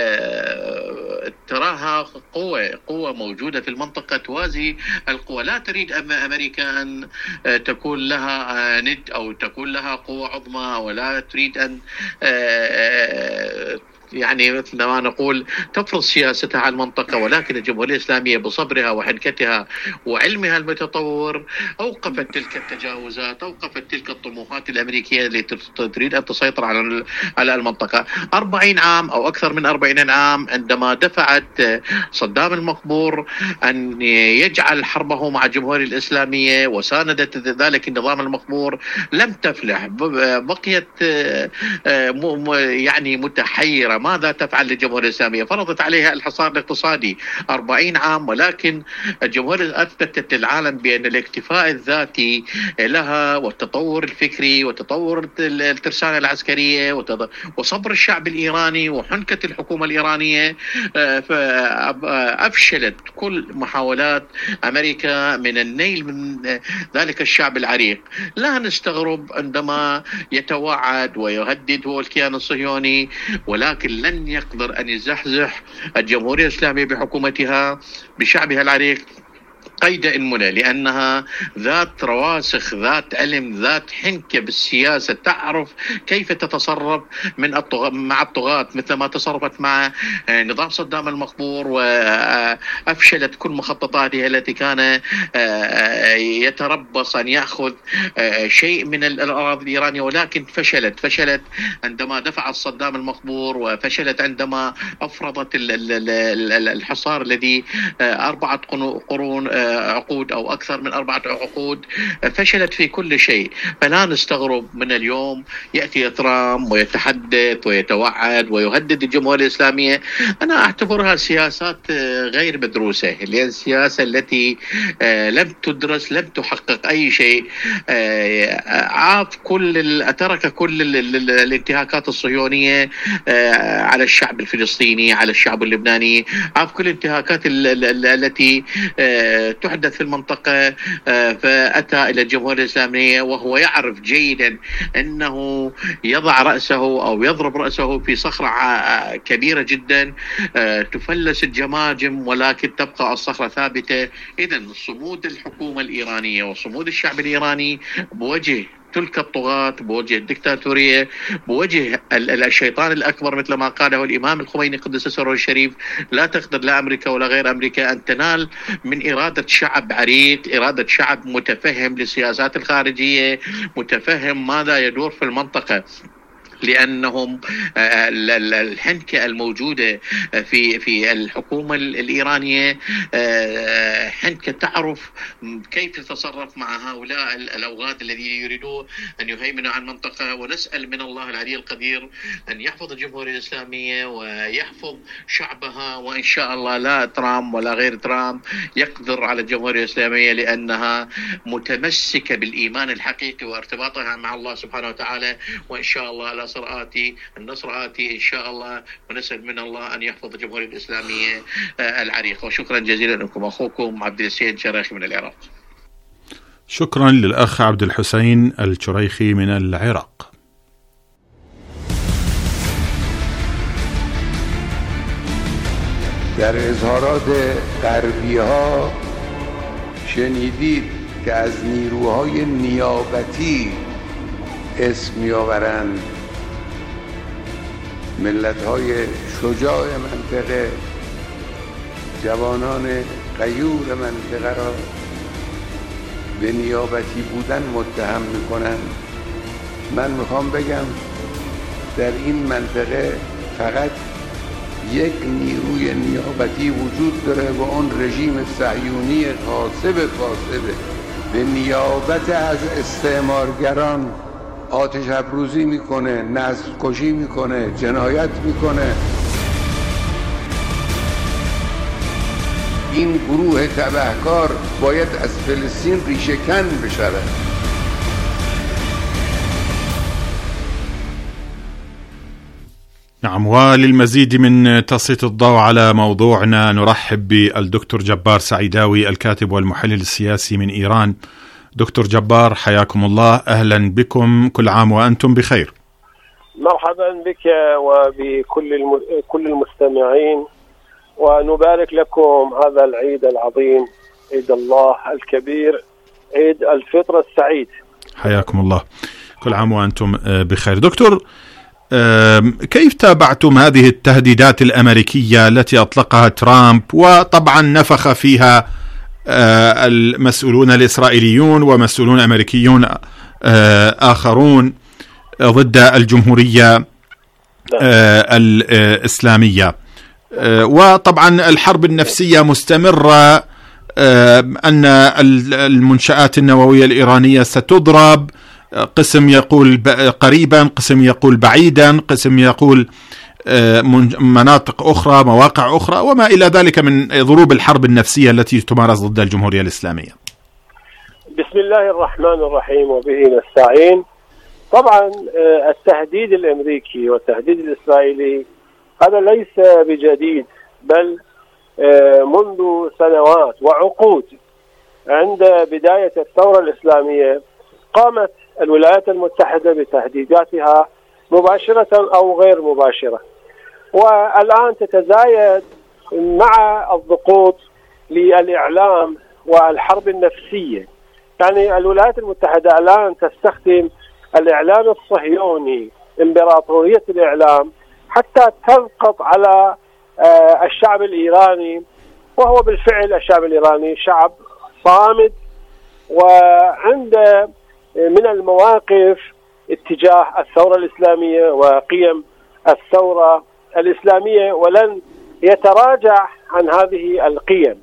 تراها قوة موجودة في المنطقة توازي القوى. لا تريد أمريكا أن تكون لها ند أو تكون لها قوة عظمى، ولا تريد أن يعني مثل ما نقول تفرض سياستها على المنطقة، ولكن الجمهورية الإسلامية بصبرها وحنكتها وعلمها المتطور أوقفت تلك التجاوزات، أوقفت تلك الطموحات الأمريكية التي تريد أن تسيطر على المنطقة. 40 عام أو أكثر من 40 عام عندما دفعت صدام المقبور أن يجعل حربه مع الجمهورية الإسلامية وساندت ذلك النظام المقبور لم تفلح، بقيت يعني متحيرة ماذا تفعل للجمهورية الإسلامية. فرضت عليها الحصار الاقتصادي 40 عام، ولكن الجمهورية أثبتت للعالم بأن الاكتفاء الذاتي لها والتطور الفكري وتطور الترسانة العسكرية وصبر الشعب الإيراني وحنكة الحكومة الإيرانية أفشلت كل محاولات أمريكا من النيل من ذلك الشعب العريق. لا نستغرب عندما يتوعد ويهدد هو الكيان الصهيوني، ولكن لن يقدر أن يزحزح الجمهورية الإسلامية بحكومتها بشعبها العريق قيد المنى، لأنها ذات رواسخ، ذات علم، ذات حنكة بالسياسة، تعرف كيف تتصرف مع الطغاة مثل ما تصرفت مع نظام صدام المقبور، وأفشلت كل مخططاتها التي كان يتربص أن يأخذ شيء من الأراضي الإيرانية، ولكن فشلت عندما دفع صدام المقبور، وفشلت عندما أفرضت الحصار الذي 4 قرون عقود أو أكثر من 4 عقود، فشلت في كل شيء. فلا نستغرب من اليوم يأتي ترامب ويتحدث ويتوعد ويهدد الجمهورية الإسلامية. أنا أعتبرها سياسات غير مدروسة، لأن السياسة التي لم تدرس، لم تحقق أي شيء، ترك كل الانتهاكات الصهيونية على الشعب الفلسطيني، على الشعب اللبناني، عاف كل الانتهاكات التي تحدث في المنطقة، فأتى إلى الجمهورية الإسلامية وهو يعرف جيدا أنه يضع رأسه أو يضرب رأسه في صخرة كبيرة جدا تفلس الجماجم، ولكن تبقى الصخرة ثابتة. إذن صمود الحكومة الإيرانية وصمود الشعب الإيراني بوجه تلك الطغاة، بوجه الدكتاتورية، بوجه الشيطان الأكبر مثل ما قاله الإمام الخميني قدس سره الشريف، لا تقدر لا أمريكا ولا غير أمريكا أن تنال من إرادة شعب عريق، إرادة شعب متفهم للسياسات الخارجية، متفهم ماذا يدور في المنطقة، لأنهم الحنكة الموجودة في الحكومة الإيرانية حنكة تعرف كيف تتصرف مع هؤلاء الأوغاد الذين يريدون أن يهيمنوا على المنطقة. ونسأل من الله العلي القدير أن يحفظ الجمهورية الإسلامية ويحفظ شعبها، وإن شاء الله لا ترامب ولا غير ترامب يقدر على الجمهورية الإسلامية، لأنها متمسكة بالإيمان الحقيقي وارتباطها مع الله سبحانه وتعالى. وإن شاء الله النصر آتي إن شاء الله، ونسأل من الله أن يحفظ الجمهورية الإسلامية العريقة. وشكرا جزيلا لكم، أخوكم عبد السيد شراخي من العراق. شكرا للأخ عبد الحسين الشريخي من العراق. در اظهارات غربی ها شنیدید که از نیروهای نیابتی اسم می‌آورند، ملت‌های شجاع منطقه، جوانان غیور منطقه را به نیابتی بودن متهم می‌کنند. من می‌خوام بگم در این منطقه فقط یک نیروی نیابتی وجود داره و اون رژیم صهیونی غاصب فاسده به نیابت از استعمارگران آتش افروزی میکنه، نسل کشی میکنه، جنایت میکنه. این گروه تبهکار باید از فلسطین ریشه کن بشود. نعم، وللمزيد من تسليط الضوء على موضوعنا نرحب بالدكتور جبار سعيداوي الكاتب والمحلل السياسي من إيران. دكتور جبار حياكم الله، أهلا بكم، كل عام وأنتم بخير. مرحبا بك وبكل المستمعين، ونبارك لكم هذا العيد العظيم، عيد الله الكبير، عيد الفطر السعيد. حياكم الله، كل عام وأنتم بخير. دكتور، كيف تابعتم هذه التهديدات الأمريكية التي أطلقها ترامب وطبعا نفخ فيها المسؤولون الإسرائيليون ومسؤولون أمريكيون آخرون ضد الجمهورية الإسلامية، وطبعا الحرب النفسية مستمرة، أن المنشآت النووية الإيرانية ستضرب، قسم يقول قريبا، قسم يقول بعيدا، قسم يقول مناطق أخرى، مواقع أخرى، وما إلى ذلك من ضروب الحرب النفسية التي تمارس ضد الجمهورية الإسلامية. بسم الله الرحمن الرحيم وبه نستعين. طبعا التهديد الأمريكي والتهديد الإسرائيلي هذا ليس بجديد، بل منذ سنوات وعقود. عند بداية الثورة الإسلامية قامت الولايات المتحدة بتهديداتها مباشرة أو غير مباشرة، والآن تتزايد مع الضغوط للإعلام والحرب النفسية. يعني الولايات المتحدة الآن تستخدم الإعلام الصهيوني، إمبراطورية الإعلام، حتى تضغط على الشعب الإيراني، وهو بالفعل الشعب الإيراني شعب صامد وعند من المواقف اتجاه الثورة الإسلامية وقيم الثورة الإسلامية، ولن يتراجع عن هذه القيم.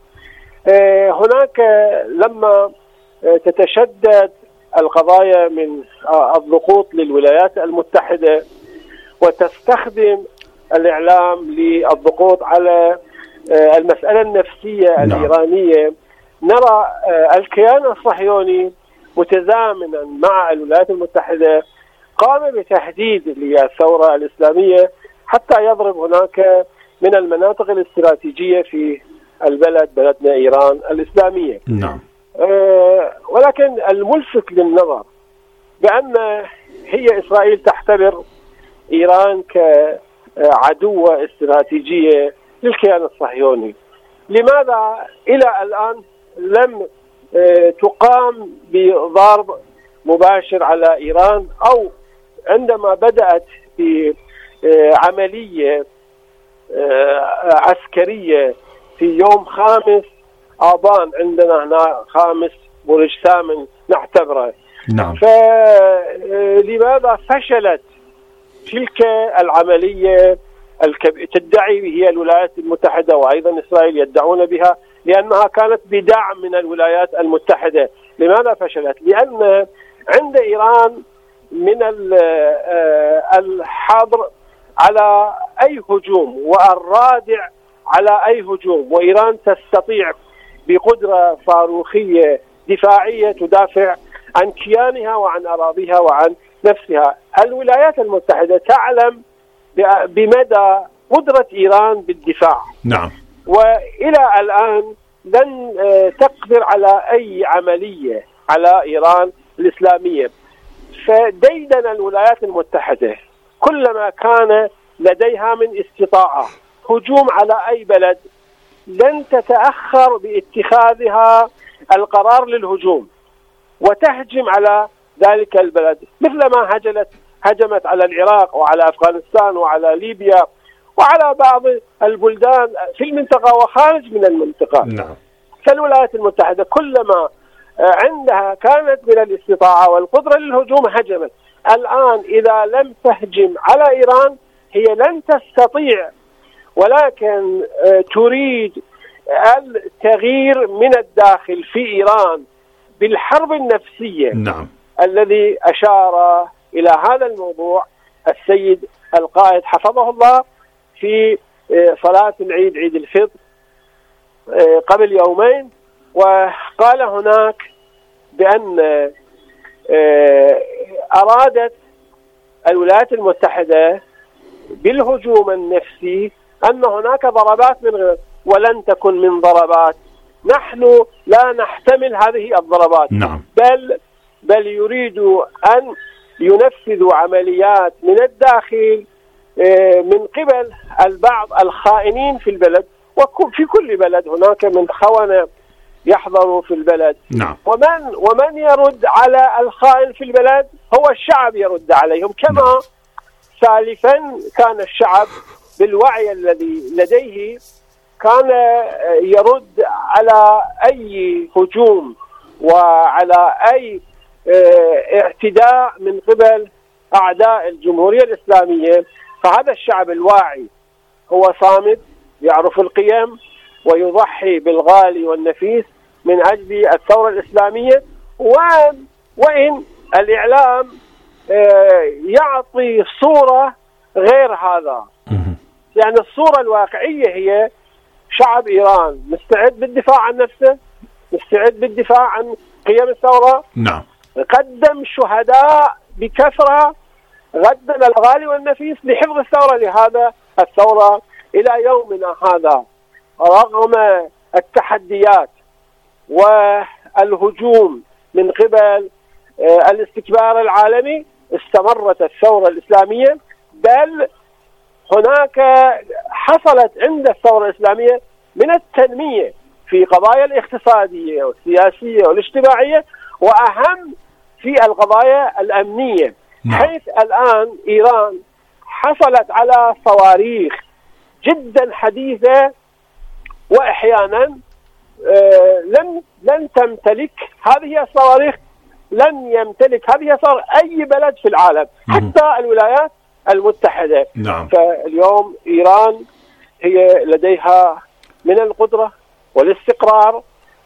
هناك لما تتشدد القضايا من الضغوط للولايات المتحدة وتستخدم الإعلام للضغوط على المسألة النفسية الإيرانية، نرى الكيان الصهيوني متزامنا مع الولايات المتحدة قام بتهديد للثورة الإسلامية حتى يضرب هناك من المناطق الاستراتيجية في البلد، بلدنا إيران الإسلامية. نعم. ولكن الملفت للنظر بأن هي إسرائيل تعتبر إيران كعدوة استراتيجية للكيان الصهيوني. لماذا إلى الآن لم تقام بضرب مباشر على إيران، أو عندما بدأت بعملية عسكرية في يوم 5 آبان، عندنا هنا 5 برج ثامن نعتبره. نعم. فلماذا فشلت تلك العملية تدعي هي الولايات المتحدة وأيضا إسرائيل يدعون بها لأنها كانت بدعم من الولايات المتحدة؟ لماذا فشلت؟ لأن عند إيران من الحظر على أي هجوم والرادع على أي هجوم، وإيران تستطيع بقدرة صاروخية دفاعية تدافع عن كيانها وعن أراضيها وعن نفسها. الولايات المتحدة تعلم بمدى قدرة إيران بالدفاع. نعم. وإلى الآن لن تقدر على أي عملية على إيران الإسلامية. فديدن الولايات المتحدة كلما كان لديها من استطاعة هجوم على أي بلد لن تتأخر باتخاذها القرار للهجوم وتهجم على ذلك البلد، مثلما هجمت على العراق وعلى أفغانستان وعلى ليبيا وعلى بعض البلدان في المنطقة وخارج من المنطقة. نعم. فالولايات المتحدة كلما عندها كانت من الاستطاعة والقدرة للهجوم هجمت. الآن إذا لم تهجم على إيران هي لن تستطيع ولكن تريد التغيير من الداخل في إيران بالحرب النفسية. نعم. الذي أشار إلى هذا الموضوع السيد القائد حفظه الله في صلاة العيد، عيد الفطر، قبل يومين، وقال هناك بأن أرادت الولايات المتحدة بالهجوم النفسي أن هناك ضربات من غير، ولن تكن من ضربات، نحن لا نحتمل هذه الضربات. نعم. بل يريدوا أن ينفذوا عمليات من الداخل من قبل البعض الخائنين في البلد، وفي كل بلد هناك من خونة يحضروا في البلد. نعم. ومن يرد على الخائن في البلد هو الشعب يرد عليهم، كما سالفا كان الشعب بالوعي الذي لديه كان يرد على أي هجوم وعلى أي اعتداء من قبل أعداء الجمهورية الإسلامية. فهذا الشعب الواعي هو صامد، يعرف القيم ويضحي بالغالي والنفيس من أجل الثورة الإسلامية، وإن الإعلام يعطي صورة غير هذا. يعني الصورة الواقعية هي شعب إيران مستعد بالدفاع عن نفسه، مستعد بالدفاع عن قيم الثورة. نعم. قدم شهداء بكثرة، قدم الغالي والنفيس لحفظ الثورة. لهذا الثورة إلى يومنا هذا رغم التحديات والهجوم من قبل الاستكبار العالمي استمرت الثورة الإسلامية، بل هناك حصلت عند الثورة الإسلامية من التنمية في قضايا الاقتصادية والسياسية والاجتماعية، وأهم في القضايا الأمنية. حيث الآن إيران حصلت على صواريخ جدا حديثة، وأحيانا لن تمتلك هذه الصواريخ، لن يمتلك هذه الصواريخ أي بلد في العالم، حتى الولايات المتحدة. نعم. فاليوم إيران هي لديها من القدرة والاستقرار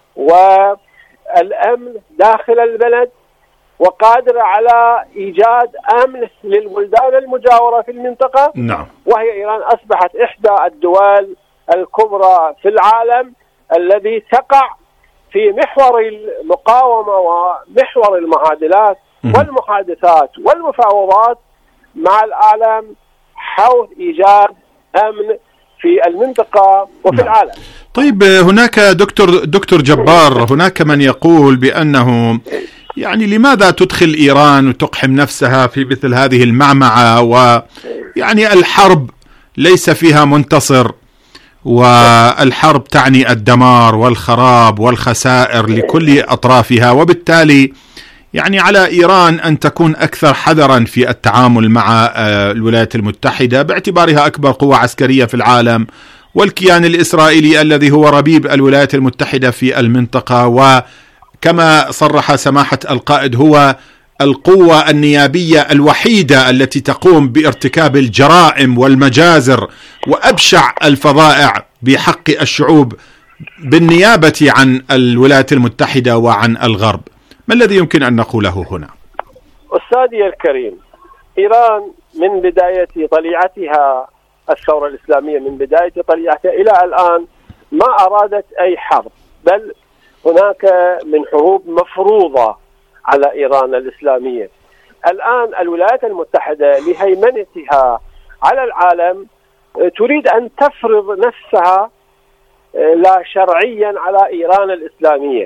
والأمن داخل البلد، وقادرة على إيجاد أمن للبلدان المجاورة في المنطقة. نعم. وهي إيران أصبحت إحدى الدول الكبرى في العالم الذي تقع في محور المقاومة ومحور المعادلات والمحادثات والمفاوضات مع العالم حول إيجاد أمن في المنطقة وفي العالم. طيب، هناك دكتور جبار، هناك من يقول بأنه يعني لماذا تدخل إيران وتقحم نفسها في مثل هذه المعمعة، ويعني الحرب ليس فيها منتصر، والحرب تعني الدمار والخراب والخسائر لكل أطرافها، وبالتالي يعني على إيران أن تكون أكثر حذرا في التعامل مع الولايات المتحدة باعتبارها أكبر قوة عسكرية في العالم، والكيان الإسرائيلي الذي هو ربيب الولايات المتحدة في المنطقة، وكما صرح سماحة القائد هو القوة النيابية الوحيدة التي تقوم بارتكاب الجرائم والمجازر وأبشع الفظائع بحق الشعوب بالنيابة عن الولايات المتحدة وعن الغرب. ما الذي يمكن أن نقوله هنا؟ أستاذي الكريم، إيران من بداية طليعتها الثورة الإسلامية، من بداية طليعتها إلى الآن ما أرادت أي حرب، بل هناك من حروب مفروضة على إيران الإسلامية. الآن الولايات المتحدة لهيمنتها على العالم تريد أن تفرض نفسها لا شرعيا على إيران الإسلامية،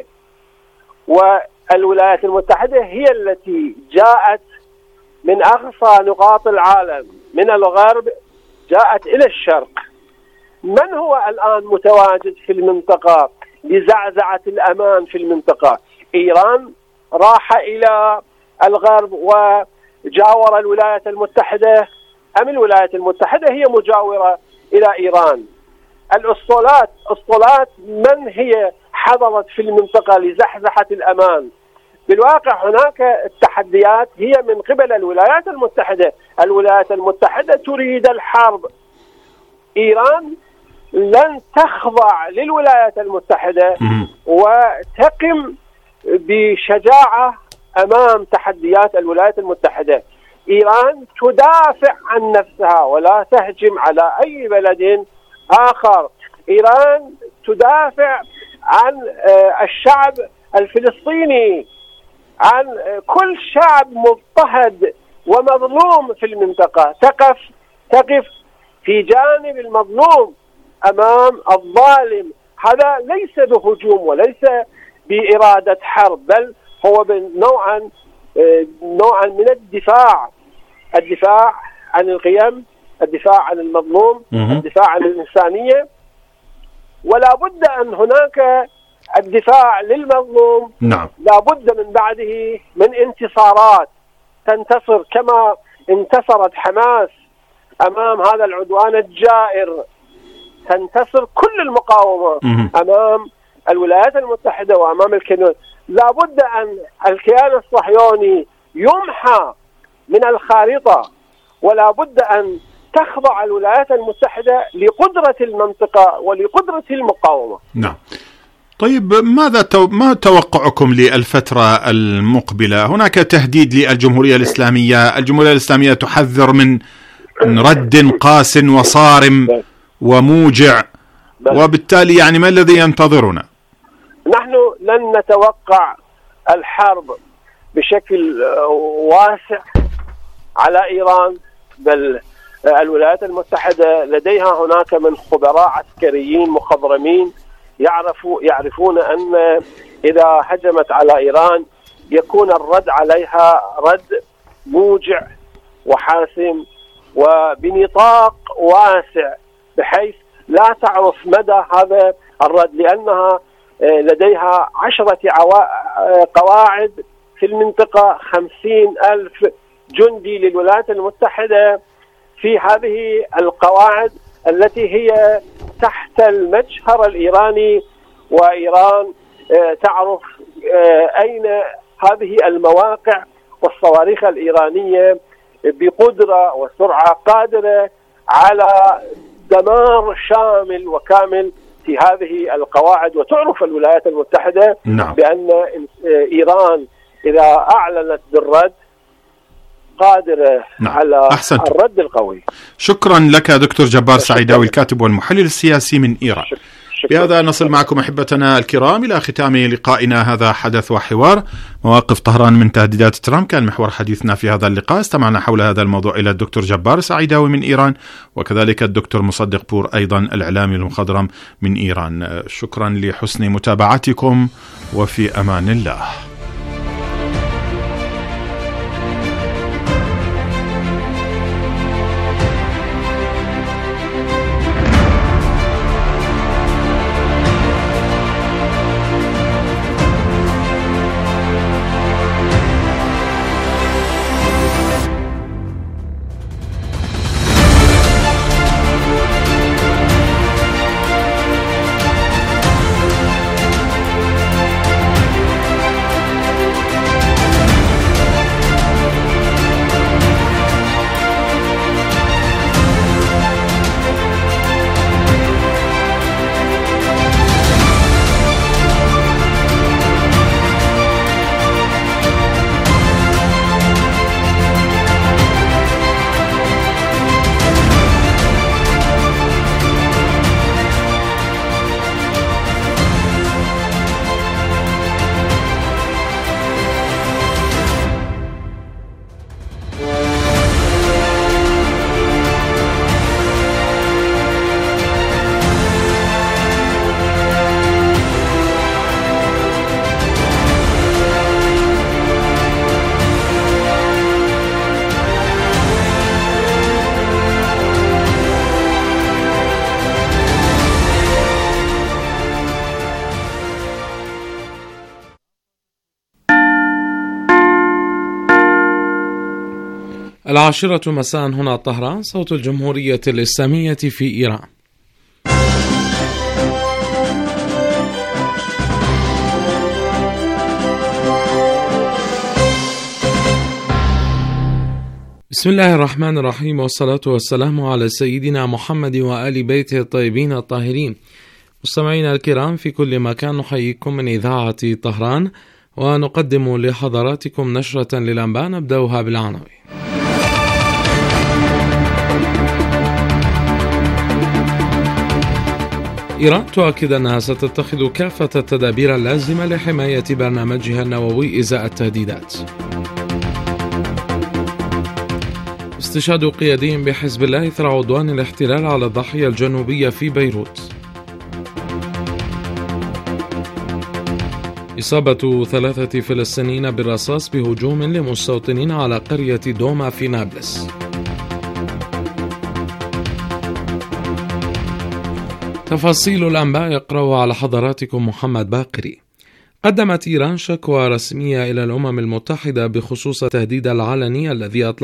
والولايات المتحدة هي التي جاءت من أقصى نقاط العالم، من الغرب جاءت إلى الشرق. من هو الآن متواجد في المنطقة لزعزعة الأمان في المنطقة؟ إيران راح إلى الغرب وجاور الولايات المتحدة، أم الولايات المتحدة هي مجاورة إلى إيران؟ الأسطولات من هي حضرت في المنطقة لزحزحة الأمان؟ بالواقع هناك التحديات هي من قبل الولايات المتحدة. الولايات المتحدة تريد الحرب، إيران لن تخضع للولايات المتحدة وتقم بشجاعة أمام تحديات الولايات المتحدة. إيران تدافع عن نفسها ولا تهجم على أي بلد آخر. إيران تدافع عن الشعب الفلسطيني، عن كل شعب مضطهد ومظلوم في المنطقة. تقف في جانب المظلوم أمام الظالم. هذا ليس بهجوم وليس بإرادة حرب، بل هو نوعا من الدفاع عن القيم، الدفاع عن المظلوم، الدفاع عن الإنسانية. ولا بد أن هناك الدفاع للمظلوم. نعم. لا بد من بعده من انتصارات تنتصر، كما انتصرت حماس أمام هذا العدوان الجائر. تنتصر كل المقاومة أمام الولايات المتحدة وأمام الكيان. لا بد أن الكيان الصهيوني يمحى من الخارطة، ولا بد أن تخضع الولايات المتحدة لقدرة المنطقة ولقدرة المقاومة. نعم. طيب، ما توقعكم للفترة المقبلة؟ هناك تهديد للجمهورية الإسلامية. الجمهورية الإسلامية تحذر من رد قاس وصارم وموجع، وبالتالي يعني ما الذي ينتظرنا؟ نحن لن نتوقع الحرب بشكل واسع على إيران، بل الولايات المتحدة لديها هناك من خبراء عسكريين مخضرمين يعرفون أن إذا هجمت على إيران يكون الرد عليها رد موجع وحاسم وبنطاق واسع، بحيث لا تعرف مدى هذا الرد، لأنها لديها 10 قواعد في المنطقة، 50,000 جندي للولايات المتحدة في هذه القواعد التي هي تحت المجهر الإيراني. وإيران تعرف أين هذه المواقع، والصواريخ الإيرانية بقدرة وسرعة قادرة على دمار شامل وكامل في هذه القواعد. وتعرف الولايات المتحدة بأن إيران إذا أعلنت بالرد قادرة على الرد القوي. شكرا لك دكتور جبار سعيداوي، الكاتب والمحلل السياسي من إيران. بهذا نصل معكم أحبتنا الكرام إلى ختام لقائنا هذا حدث وحوار. مواقف طهران من تهديدات ترامب كان محور حديثنا في هذا اللقاء. استمعنا حول هذا الموضوع إلى الدكتور جبار سعيداوي من إيران، وكذلك الدكتور مصدق بور أيضا الإعلامي المخضرم من إيران. شكرا لحسن متابعتكم، وفي أمان الله. العاشرة مساء هنا طهران، صوت الجمهورية الإسلامية في إيران. بسم الله الرحمن الرحيم، والصلاة والسلام على سيدنا محمد وآل بيته الطيبين الطاهرين. مستمعينا الكرام في كل مكان، نحييكم من إذاعة طهران ونقدم لحضراتكم نشرة للأنباء نبدأها بالعناوين. إيران تؤكد أنها ستتخذ كافة التدابير اللازمة لحماية برنامجها النووي إزاء التهديدات. استشهاد قيادي بحزب الله إثر عدوان الاحتلال على الضاحية الجنوبية في بيروت. إصابة 3 فلسطينيين بالرصاص بهجوم لمستوطنين على قرية دوما في نابلس. تفاصيل الأنباء يقرأها على حضراتكم محمد باقري. قدمت إيران شكوى رسمية إلى الأمم المتحدة بخصوص التهديد العلني الذي أطلق